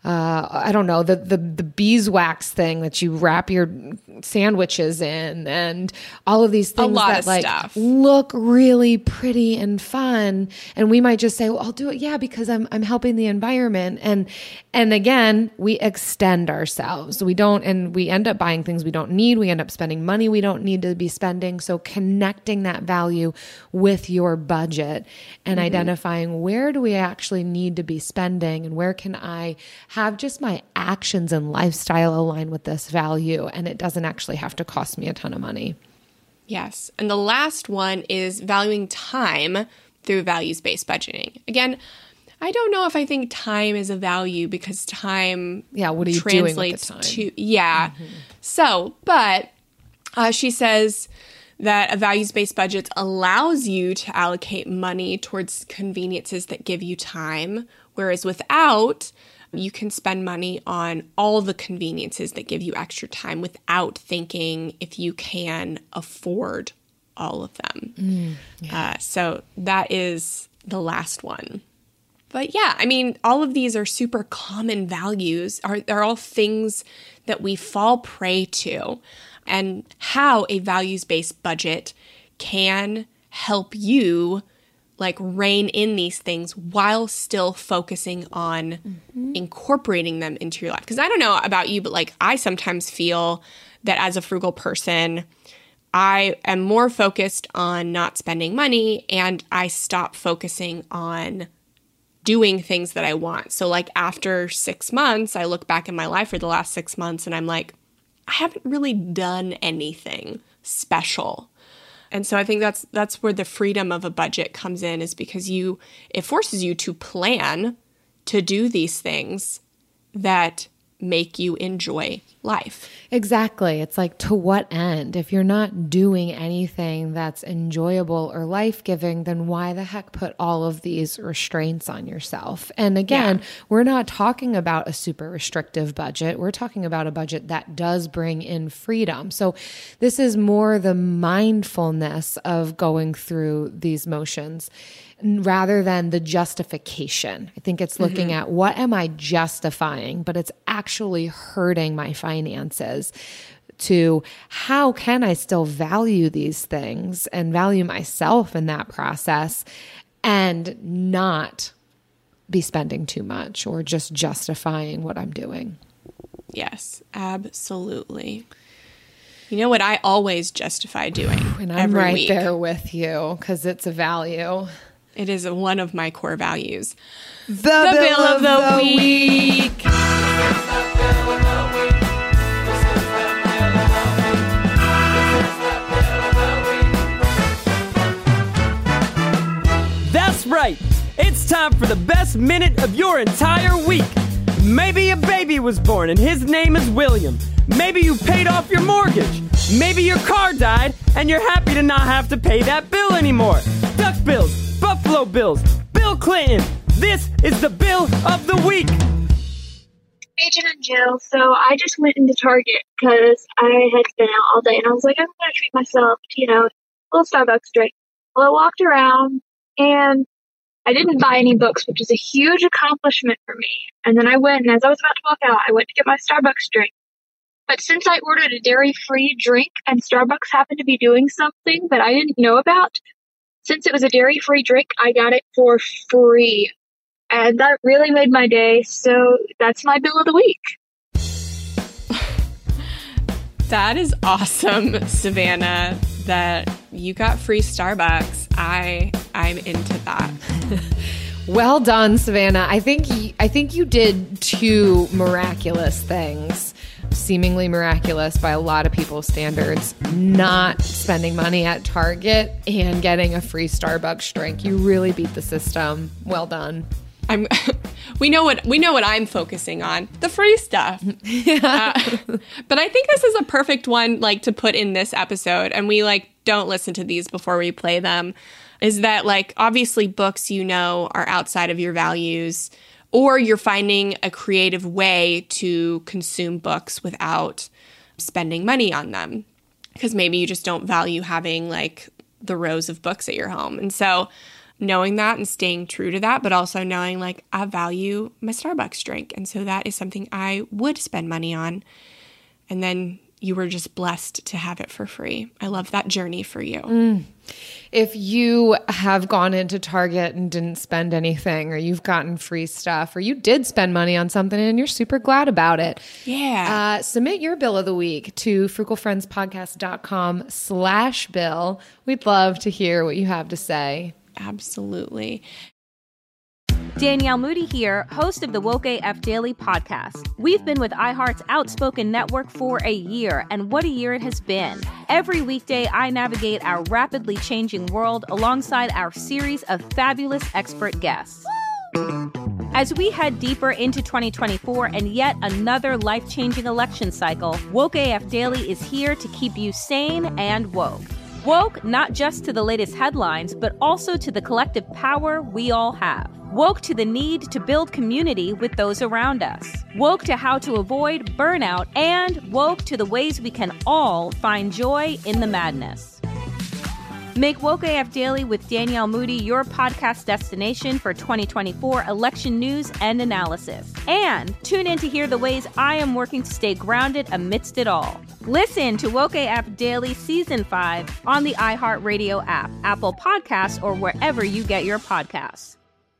I don't know, the beeswax thing that you wrap your sandwiches in, and all of these things that like stuff look really pretty and fun. And we might just say, well, I'll do it. Yeah, because I'm helping the environment. And again, we extend ourselves. We don't, and we end end up buying things we don't need. We end up spending money we don't need to be spending. So connecting that value with your budget and identifying where do we actually need to be spending and where can I have just my actions and lifestyle align with this value, and it doesn't actually have to cost me a ton of money. Yes. And the last one is valuing time through values-based budgeting. Again, I don't know if I think time is a value because time what are you translates doing with the time? to So, but she says that a values-based budget allows you to allocate money towards conveniences that give you time, whereas without, you can spend money on all the conveniences that give you extra time without thinking if you can afford all of them. So that is the last one. But yeah, I mean, all of these are super common values, are all things that we fall prey to, and how a values-based budget can help you like rein in these things while still focusing on incorporating them into your life. Because I don't know about you, but like I sometimes feel that as a frugal person, I am more focused on not spending money and I stop focusing on doing things that I want. So like after 6 months, I look back in my life for the last 6 months and I'm like, I haven't really done anything special. And so I think that's where the freedom of a budget comes in, is because it forces you to plan to do these things that make you enjoy life. Exactly. It's like, to what end? If you're not doing anything that's enjoyable or life-giving, then why the heck put all of these restraints on yourself? And again, we're not talking about a super restrictive budget. We're talking about a budget that does bring in freedom. So this is more the mindfulness of going through these motions rather than the justification. I think it's looking at what am I justifying, but it's actually hurting my finances, to how can I still value these things and value myself in that process and not be spending too much or just justifying what I'm doing. Yes, absolutely. You know what I always justify doing? And I'm every right week. there with you because it's a value. It is one of my core values. The bill of the week. That's right. It's time for the best minute of your entire week. Maybe a baby was born and his name is William. Maybe you paid off your mortgage. Maybe your car died and you're happy to not have to pay that bill anymore. Duck bills, Buffalo Bills, Bill Clinton. This is the bill of the week. Hey, Jen and Jill. So I just went into Target because I had been out all day and I was like, I'm going to treat myself to, a little Starbucks drink. Well, I walked around and I didn't buy any books, which is a huge accomplishment for me. And then I went, and as I was about to walk out, I went to get my Starbucks drink. But since I ordered a dairy-free drink and Starbucks happened to be doing something that I didn't know about, since it was a dairy-free drink, I got it for free. And that really made my day. So that's my bill of the week. That is awesome, Savannah, that you got free Starbucks. I'm into that. Well done, Savannah. I think you did two miraculous things, seemingly miraculous by a lot of people's standards, not spending money at Target and getting a free Starbucks drink. You really beat the system. Well done. We know what I'm focusing on, the free stuff. But I think this is a perfect one to put in this episode, and we don't listen to these before we play them, is that obviously books are outside of your values, or you're finding a creative way to consume books without spending money on them, because maybe you just don't value having the rows of books at your home. And so knowing that and staying true to that, but also knowing I value my Starbucks drink. And so that is something I would spend money on. And then, you were just blessed to have it for free. I love that journey for you. If you have gone into Target and didn't spend anything, or you've gotten free stuff, or you did spend money on something and you're super glad about it. Yeah. Submit your bill of the week to frugalfriendspodcast.com/bill. We'd love to hear what you have to say. Absolutely. Danielle Moody here, host of the Woke AF Daily podcast. We've been with iHeart's Outspoken Network for a year, and what a year it has been. Every weekday, I navigate our rapidly changing world alongside our series of fabulous expert guests. As we head deeper into 2024 and yet another life-changing election cycle, Woke AF Daily is here to keep you sane and woke. Woke not just to the latest headlines, but also to the collective power we all have. Woke to the need to build community with those around us. Woke to how to avoid burnout, and woke to the ways we can all find joy in the madness. Make Woke AF Daily with Danielle Moody your podcast destination for 2024 election news and analysis. And tune in to hear the ways I am working to stay grounded amidst it all. Listen to Woke AF Daily Season 5 on the iHeartRadio app, Apple Podcasts, or wherever you get your podcasts.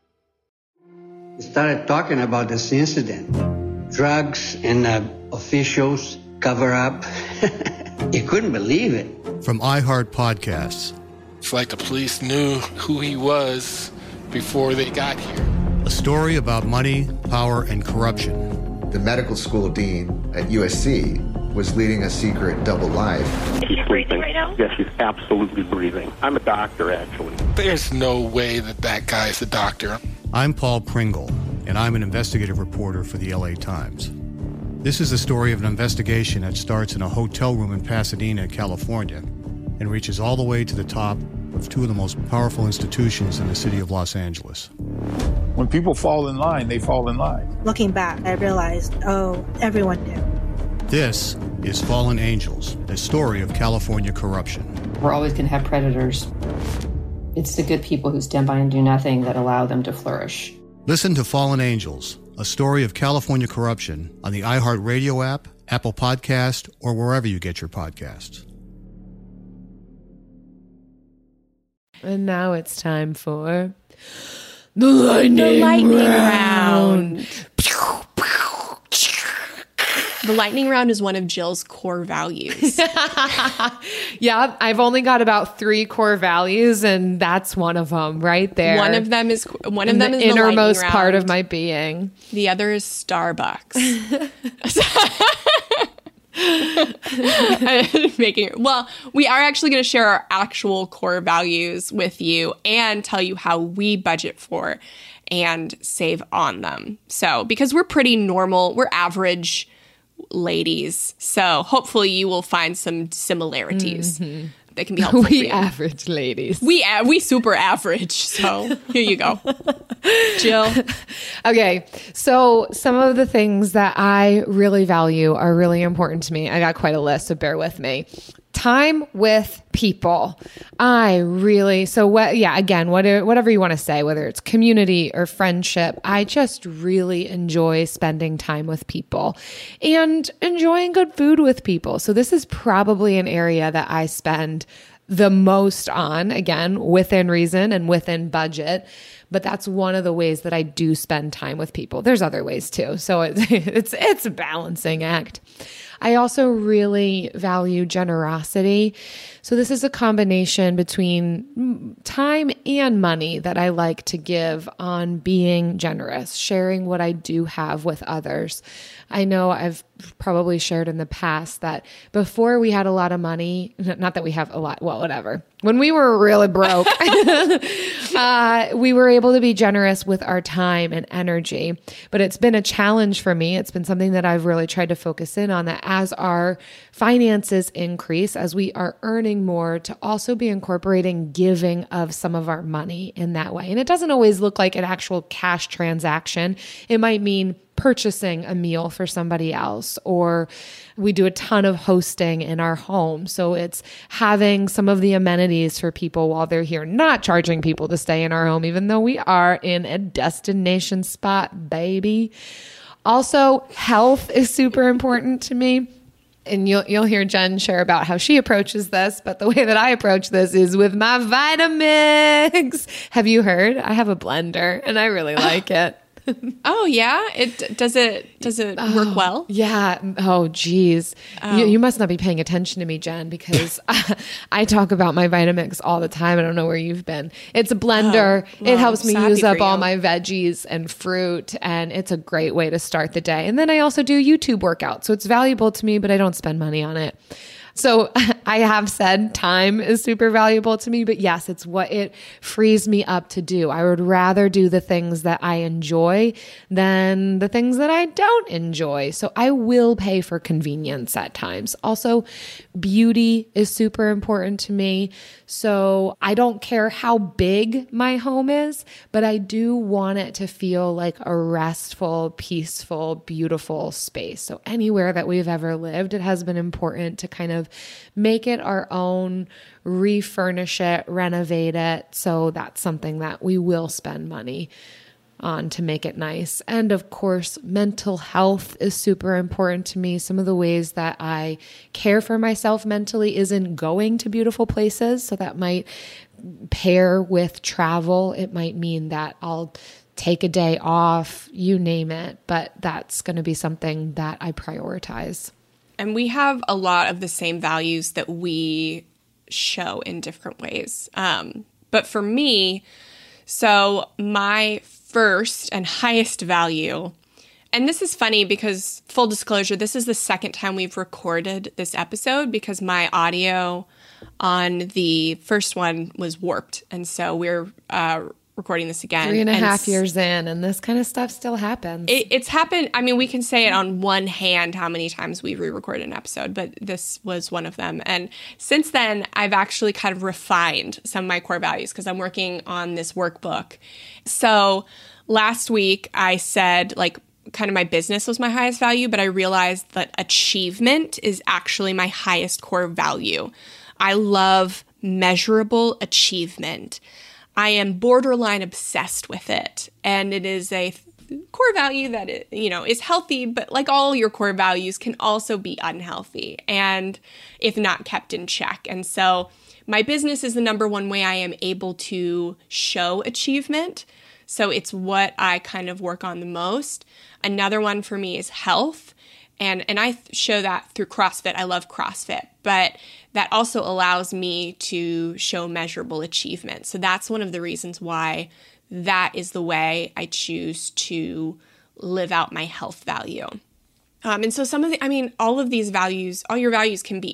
We started talking about this incident. Drugs and officials cover up. You couldn't believe it. From iHeart Podcasts. It's like the police knew who he was before they got here. A story about money, power, and corruption. The medical school dean at USC was leading a secret double life. She's breathing right now? Yes, she's absolutely breathing. I'm a doctor, actually. There's no way that guy is a doctor. I'm Paul Pringle, and I'm an investigative reporter for the LA Times. This is the story of an investigation that starts in a hotel room in Pasadena, California, and reaches all the way to the top of two of the most powerful institutions in the city of Los Angeles. When people fall in line, they fall in line. Looking back, I realized, everyone knew. This is Fallen Angels, a story of California corruption. We're always going to have predators. It's the good people who stand by and do nothing that allow them to flourish. Listen to Fallen Angels, a story of California corruption on the iHeartRadio app, Apple Podcast, or wherever you get your podcasts. And now it's time for the lightning round. The lightning round is one of Jill's core values. Yeah, I've only got about 3 core values, and that's one of them right there. One of them is the innermost part of my being. The other is Starbucks. Well, we are actually going to share our actual core values with you and tell you how we budget for and save on them. So, because we're pretty normal, we're average ladies. So hopefully you will find some similarities that can be helpful for you. We average ladies. We super average. So here you go. Jill. Okay. So some of the things that I really value are really important to me. I got quite a list, so bear with me. Time with people. Whatever you want to say, whether it's community or friendship, I just really enjoy spending time with people and enjoying good food with people. So this is probably an area that I spend the most on, again, within reason and within budget. But that's one of the ways that I do spend time with people. There's other ways too. So it's a balancing act. I also really value generosity. So this is a combination between time and money that I like to give on being generous, sharing what I do have with others. I know I've probably shared in the past that before we had a lot of money, not that we have a lot, well, whatever. When we were really broke, we were able to be generous with our time and energy. But it's been a challenge for me. It's been something that I've really tried to focus in on, that as our finances increase, as we are earning more, to also be incorporating giving of some of our money in that way. And it doesn't always look like an actual cash transaction. It might mean purchasing a meal for somebody else, or we do a ton of hosting in our home. So it's having some of the amenities for people while they're here, not charging people to stay in our home, even though we are in a destination spot, baby. Also, health is super important to me. And you'll hear Jen share about how she approaches this, but the way that I approach this is with my Vitamix. Have you heard? I have a blender and I really like it. Oh yeah, does it work well? Yeah. Oh geez, you must not be paying attention to me, Jen, because I talk about my Vitamix all the time. I don't know where you've been. It's a blender. It helps me use up all my veggies and fruit, and it's a great way to start the day. And then I also do YouTube workouts, so it's valuable to me, but I don't spend money on it. So I have said time is super valuable to me, but yes, it's what it frees me up to do. I would rather do the things that I enjoy than the things that I don't enjoy. So I will pay for convenience at times. Also, beauty is super important to me. So I don't care how big my home is, but I do want it to feel like a restful, peaceful, beautiful space. So anywhere that we've ever lived, it has been important to kind of make it our own, refurnish it, renovate it. So that's something that we will spend money on to make it nice. And of course, mental health is super important to me. Some of the ways that I care for myself mentally isn't going to beautiful places. So that might pair with travel. It might mean that I'll take a day off, you name it, but that's going to be something that I prioritize. And we have a lot of the same values that we show in different ways. But for me, so my first and highest value, and this is funny because, full disclosure, this is the second time we've recorded this episode because my audio on the first one was warped. And so we're recording this again. 3.5 years in, and this kind of stuff still happens. It's happened. I mean, we can say it on one hand how many times we've re-recorded an episode, but this was one of them. And since then, I've actually kind of refined some of my core values because I'm working on this workbook. So last week I said like kind of my business was my highest value, but I realized that achievement is actually my highest core value. I love measurable achievement. I am borderline obsessed with it, and it is a core value that is healthy, but like all your core values can also be unhealthy and if not kept in check. And so my business is the number one way I am able to show achievement. So it's what I kind of work on the most. Another one for me is health. And I show that through CrossFit. I love CrossFit, but that also allows me to show measurable achievement. So that's one of the reasons why that is the way I choose to live out my health value. And so all of these values, all your values can be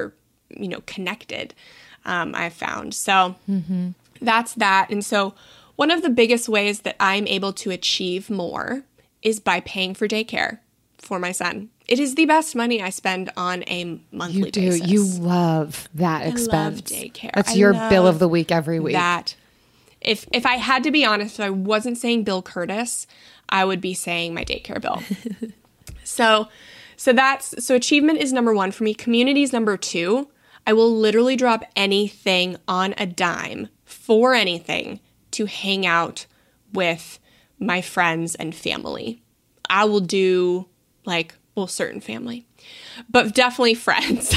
connected, I've found. So that's that. And so one of the biggest ways that I'm able to achieve more is by paying for daycare for my son. It is the best money I spend on a monthly basis. You do. You love that expense. I love daycare. That's your bill of the week every week. That. If I had to be honest, if I wasn't saying Bill Curtis, I would be saying my daycare bill. So achievement is number one for me. Community is number two. I will literally drop anything on a dime for anything to hang out with my friends and family. I will do certain family, but definitely friends.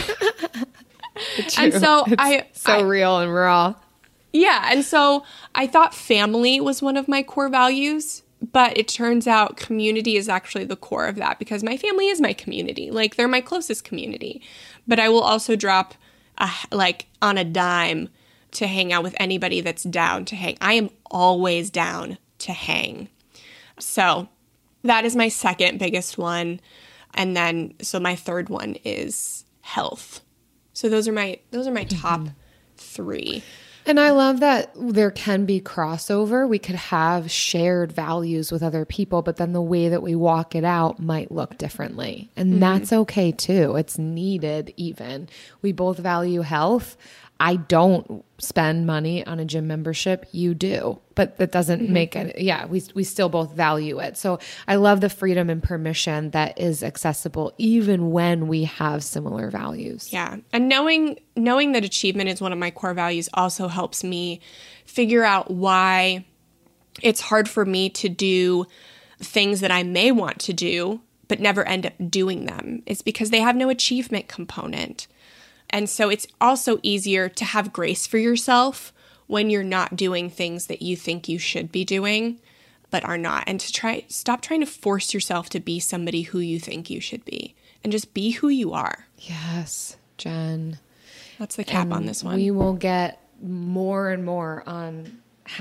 And so it's real and raw. Yeah. And so I thought family was one of my core values, but it turns out community is actually the core of that because my family is my community. Like they're my closest community, but I will also drop on a dime to hang out with anybody that's down to hang. I am always down to hang. So that is my second biggest one. And then, so my third one is health. So those are my top three. And I love that there can be crossover. We could have shared values with other people, but then the way that we walk it out might look differently. And that's okay too. It's needed even. We both value health. I don't spend money on a gym membership. You do, but that doesn't make it. Yeah, we still both value it. So I love the freedom and permission that is accessible even when we have similar values. Yeah. And knowing that achievement is one of my core values also helps me figure out why it's hard for me to do things that I may want to do but never end up doing them is because they have no achievement component. And so it's also easier to have grace for yourself when you're not doing things that you think you should be doing, but are not. And to stop trying to force yourself to be somebody who you think you should be, and just be who you are. Yes, Jen. That's the cap on this one. We will get more and more on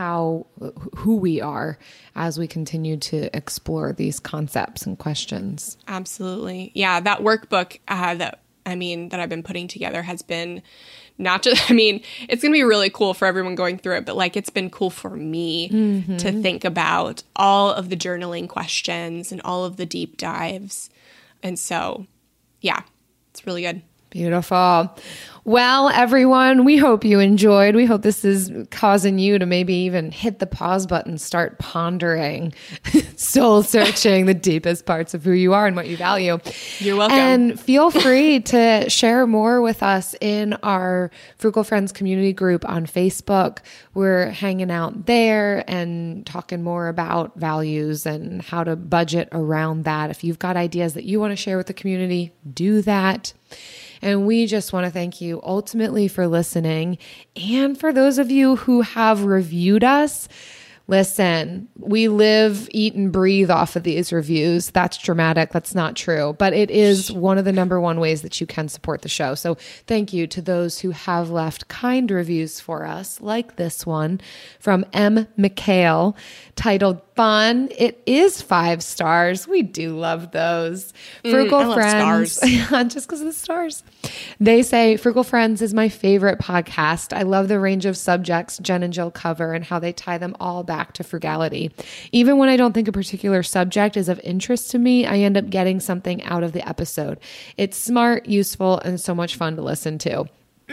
who we are as we continue to explore these concepts and questions. Absolutely. Yeah, that workbook that I've been putting together has been not just, it's going to be really cool for everyone going through it, but like it's been cool for me to think about all of the journaling questions and all of the deep dives. And so, yeah, it's really good. Beautiful. Well, everyone, we hope you enjoyed. We hope this is causing you to maybe even hit the pause button, start pondering, soul searching the deepest parts of who you are and what you value. You're welcome. And feel free to share more with us in our Frugal Friends community group on Facebook. We're hanging out there and talking more about values and how to budget around that. If you've got ideas that you want to share with the community, do that. And we just want to thank you ultimately for listening. And for those of you who have reviewed us, listen, we live, eat, and breathe off of these reviews. That's dramatic. That's not true. But it is one of the number one ways that you can support the show. So thank you to those who have left kind reviews for us, like this one from M. McHale, titled Fun. It is 5 stars. We do love those. Frugal Friends. Just because of the stars. They say, Frugal Friends is my favorite podcast. I love the range of subjects Jen and Jill cover and how they tie them all back to frugality. Even when I don't think a particular subject is of interest to me, I end up getting something out of the episode. It's smart, useful, and so much fun to listen to.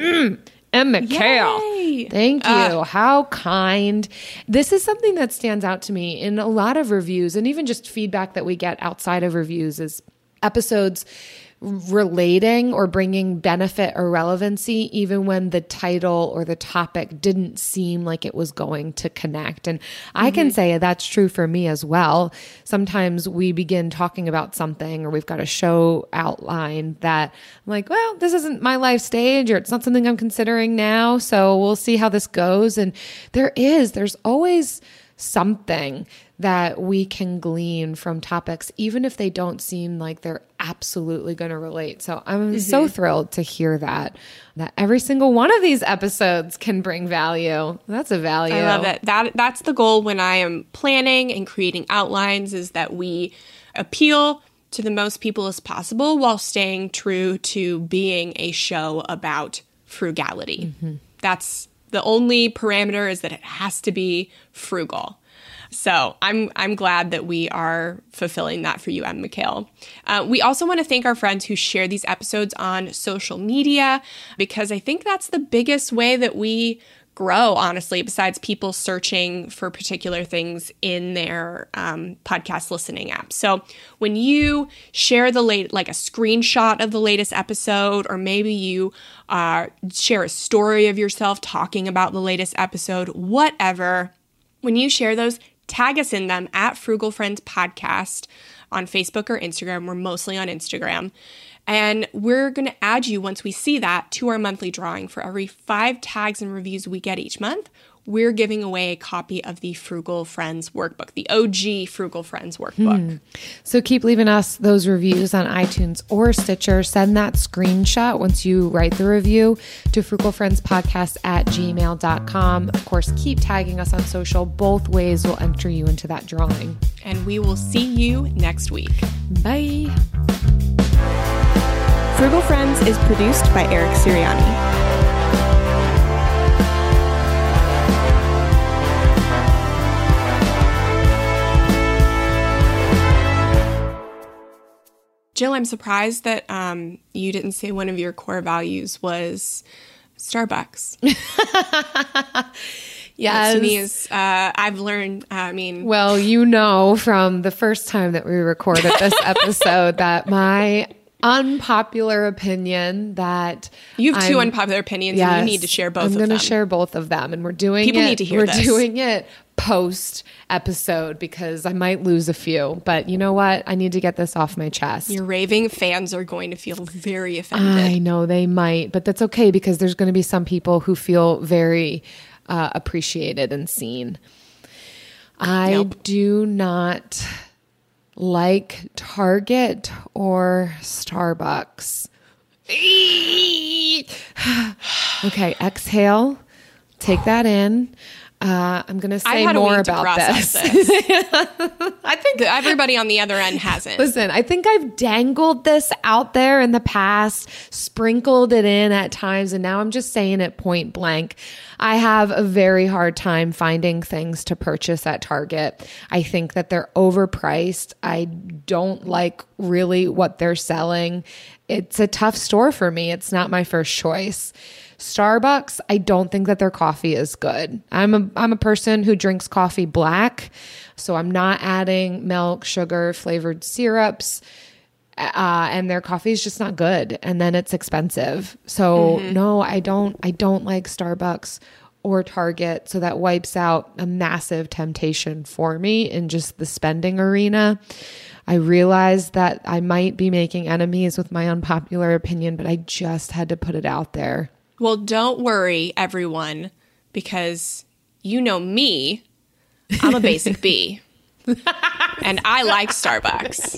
M. McHale. Thank you. How kind. This is something that stands out to me in a lot of reviews, and even just feedback that we get outside of reviews, is episodes relating or bringing benefit or relevancy even when the title or the topic didn't seem like it was going to connect. And I can say that's true for me as well. Sometimes we begin talking about something, or we've got a show outline that I'm like, well, this isn't my life stage, or it's not something I'm considering now, so we'll see how this goes. And there's always something that we can glean from topics, even if they don't seem like they're absolutely going to relate. So I'm so thrilled to hear that every single one of these episodes can bring value. That's a value. I love it. That's the goal when I am planning and creating outlines, is that we appeal to the most people as possible while staying true to being a show about frugality. That's the only parameter, is that it has to be frugal. So I'm glad that we are fulfilling that for you, M. McHale. We also want to thank our friends who share these episodes on social media, because I think that's the biggest way that we grow, honestly, besides people searching for particular things in their podcast listening app. So when you share like a screenshot of the latest episode, or maybe you share a story of yourself talking about the latest episode, whatever, when you share those, tag us in them at Frugal Friends Podcast on Facebook or Instagram. We're mostly on Instagram. And we're going to add you, once we see that, to our monthly drawing. For every 5 tags and reviews we get each month, we're giving away a copy of the Frugal Friends Workbook, the OG Frugal Friends Workbook. So keep leaving us those reviews on iTunes or Stitcher. Send that screenshot once you write the review to frugalfriendspodcast@gmail.com. Of course, keep tagging us on social. Both ways will enter you into that drawing. And we will see you next week. Bye. Frugal Friends is produced by Eric Siriani. Jill, I'm surprised that you didn't say one of your core values was Starbucks. Yes. To me is, I've learned, Well, you know from the first time that we recorded this episode that my unpopular opinion that... You have 2 unpopular opinions, and you need to share both of them. I'm going to share both of them, and we're doing People need to hear this. We're doing it post episode because I might lose a few. But you know what? I need to get this off my chest. Your raving fans are going to feel very offended. I know they might, but that's okay because there's going to be some people who feel very appreciated and seen. I do not like Target or Starbucks. Okay, exhale. Take that in. I'm going to say more about this. I think everybody on the other end hasn't. Listen, I think I've dangled this out there in the past, sprinkled it in at times, and now I'm just saying it point blank. I have a very hard time finding things to purchase at Target. I think that they're overpriced. I don't like really what they're selling. It's a tough store for me. It's not my first choice. Starbucks, I don't think that their coffee is good. I'm a person who drinks coffee black, so I'm not adding milk, sugar, flavored syrups, and their coffee is just not good. And then it's expensive. So no, I don't like Starbucks or Target. So that wipes out a massive temptation for me in just the spending arena. I realized that I might be making enemies with my unpopular opinion, but I just had to put it out there. Well, don't worry, everyone, because you know me, I'm a basic B, and I like Starbucks.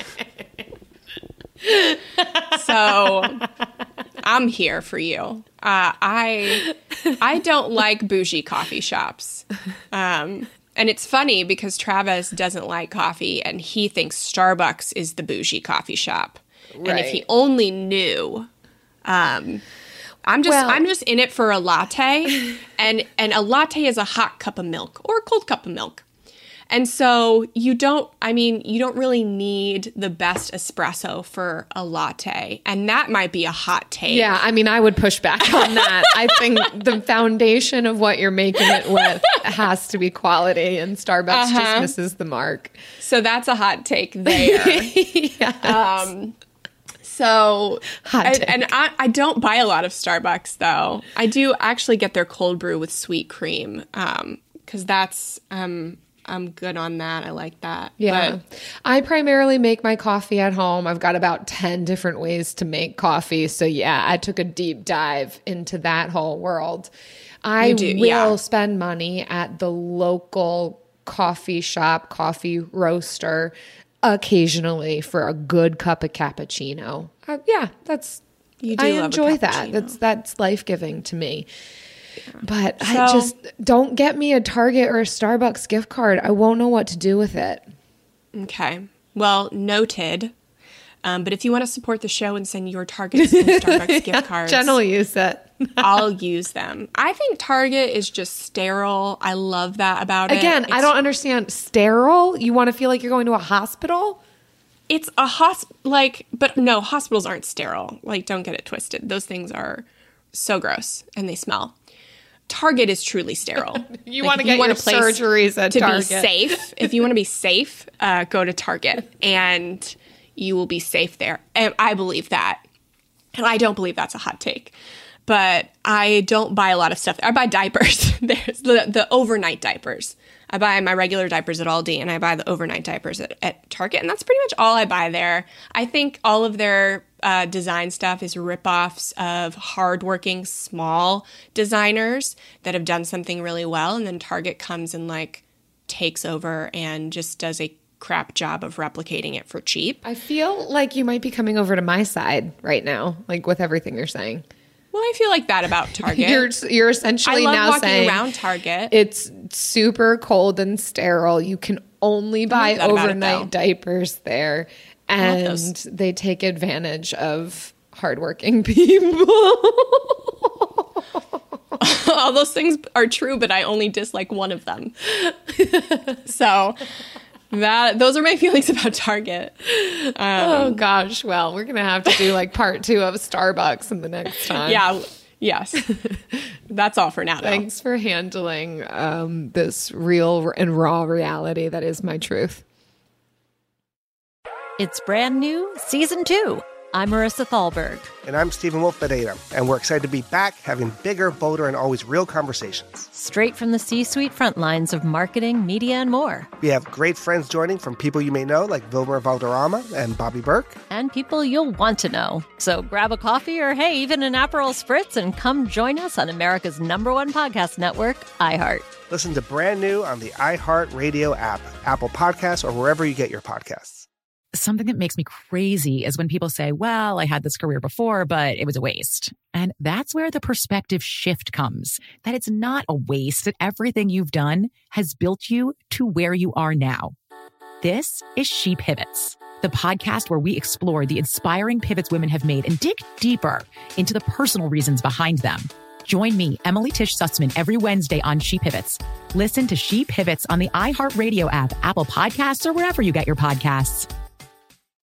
So I'm here for you. I don't like bougie coffee shops. And it's funny because Travis doesn't like coffee, and he thinks Starbucks is the bougie coffee shop. Right. And if he only knew... I'm just in it for a latte, and a latte is a hot cup of milk or a cold cup of milk. And so you don't really need the best espresso for a latte. And that might be a hot take. Yeah, I mean, I would push back on that. I think the foundation of what you're making it with has to be quality, and Starbucks just misses the mark. So that's a hot take there. Yes. So, I don't buy a lot of Starbucks, though. I do actually get their cold brew with sweet cream, because that's, I'm good on that. I like that. Yeah. But I primarily make my coffee at home. I've got about 10 different ways to make coffee. So, yeah, I took a deep dive into that whole world. I will spend money at the local coffee shop, coffee roaster, occasionally for a good cup of cappuccino. I enjoy that. That's life-giving to me. Yeah. But I just don't get me a Target or a Starbucks gift card. I won't know what to do with it. Okay. Well, noted. But if you want to support the show and send your Target and Starbucks gift cards, Jen will use it. I'll use them. I think Target is just sterile. I love that about it. Again, I don't understand. Sterile? You want to feel like you're going to a hospital? It's a but no, hospitals aren't sterile. Like, don't get it twisted. Those things are so gross and they smell. Target is truly sterile. You want to get your surgeries at Target. To be safe. If you want to be safe, go to Target and you will be safe there. And I believe that. And I don't believe that's a hot take. But I don't buy a lot of stuff. I buy diapers. There's the overnight diapers. I buy my regular diapers at Aldi, and I buy the overnight diapers at Target. And that's pretty much all I buy there. I think all of their design stuff is ripoffs of hardworking small designers that have done something really well. And then Target comes and takes over and just does a crap job of replicating it for cheap. I feel like you might be coming over to my side right now, with everything you're saying. Well, I feel like that about Target. You're essentially now saying around Target. It's super cold and sterile. You can only buy overnight diapers there, and they take advantage of hardworking people. All those things are true, but I only dislike one of them. So those are my feelings about Target. Oh gosh, well, we're gonna have to do part 2 of Starbucks in the next time. Yeah, yes. That's all for now, though. Thanks for handling this real and raw reality that is my truth. It's brand new, season 2. I'm Marissa Thalberg. And I'm Stephen Wolf Bedeta, and we're excited to be back having bigger, bolder, and always real conversations. Straight from the C-suite front lines of marketing, media, and more. We have great friends joining from people you may know, like Wilmer Valderrama and Bobby Burke. And people you'll want to know. So grab a coffee or, hey, even an Aperol Spritz and come join us on America's #1 podcast network, iHeart. Listen to Brand New on the iHeart Radio app, Apple Podcasts, or wherever you get your podcasts. Something that makes me crazy is when people say, well, I had this career before, but it was a waste. And that's where the perspective shift comes, that it's not a waste, that everything you've done has built you to where you are now. This is She Pivots, the podcast where we explore the inspiring pivots women have made and dig deeper into the personal reasons behind them. Join me, Emily Tish Sussman, every Wednesday on She Pivots. Listen to She Pivots on the iHeartRadio app, Apple Podcasts, or wherever you get your podcasts.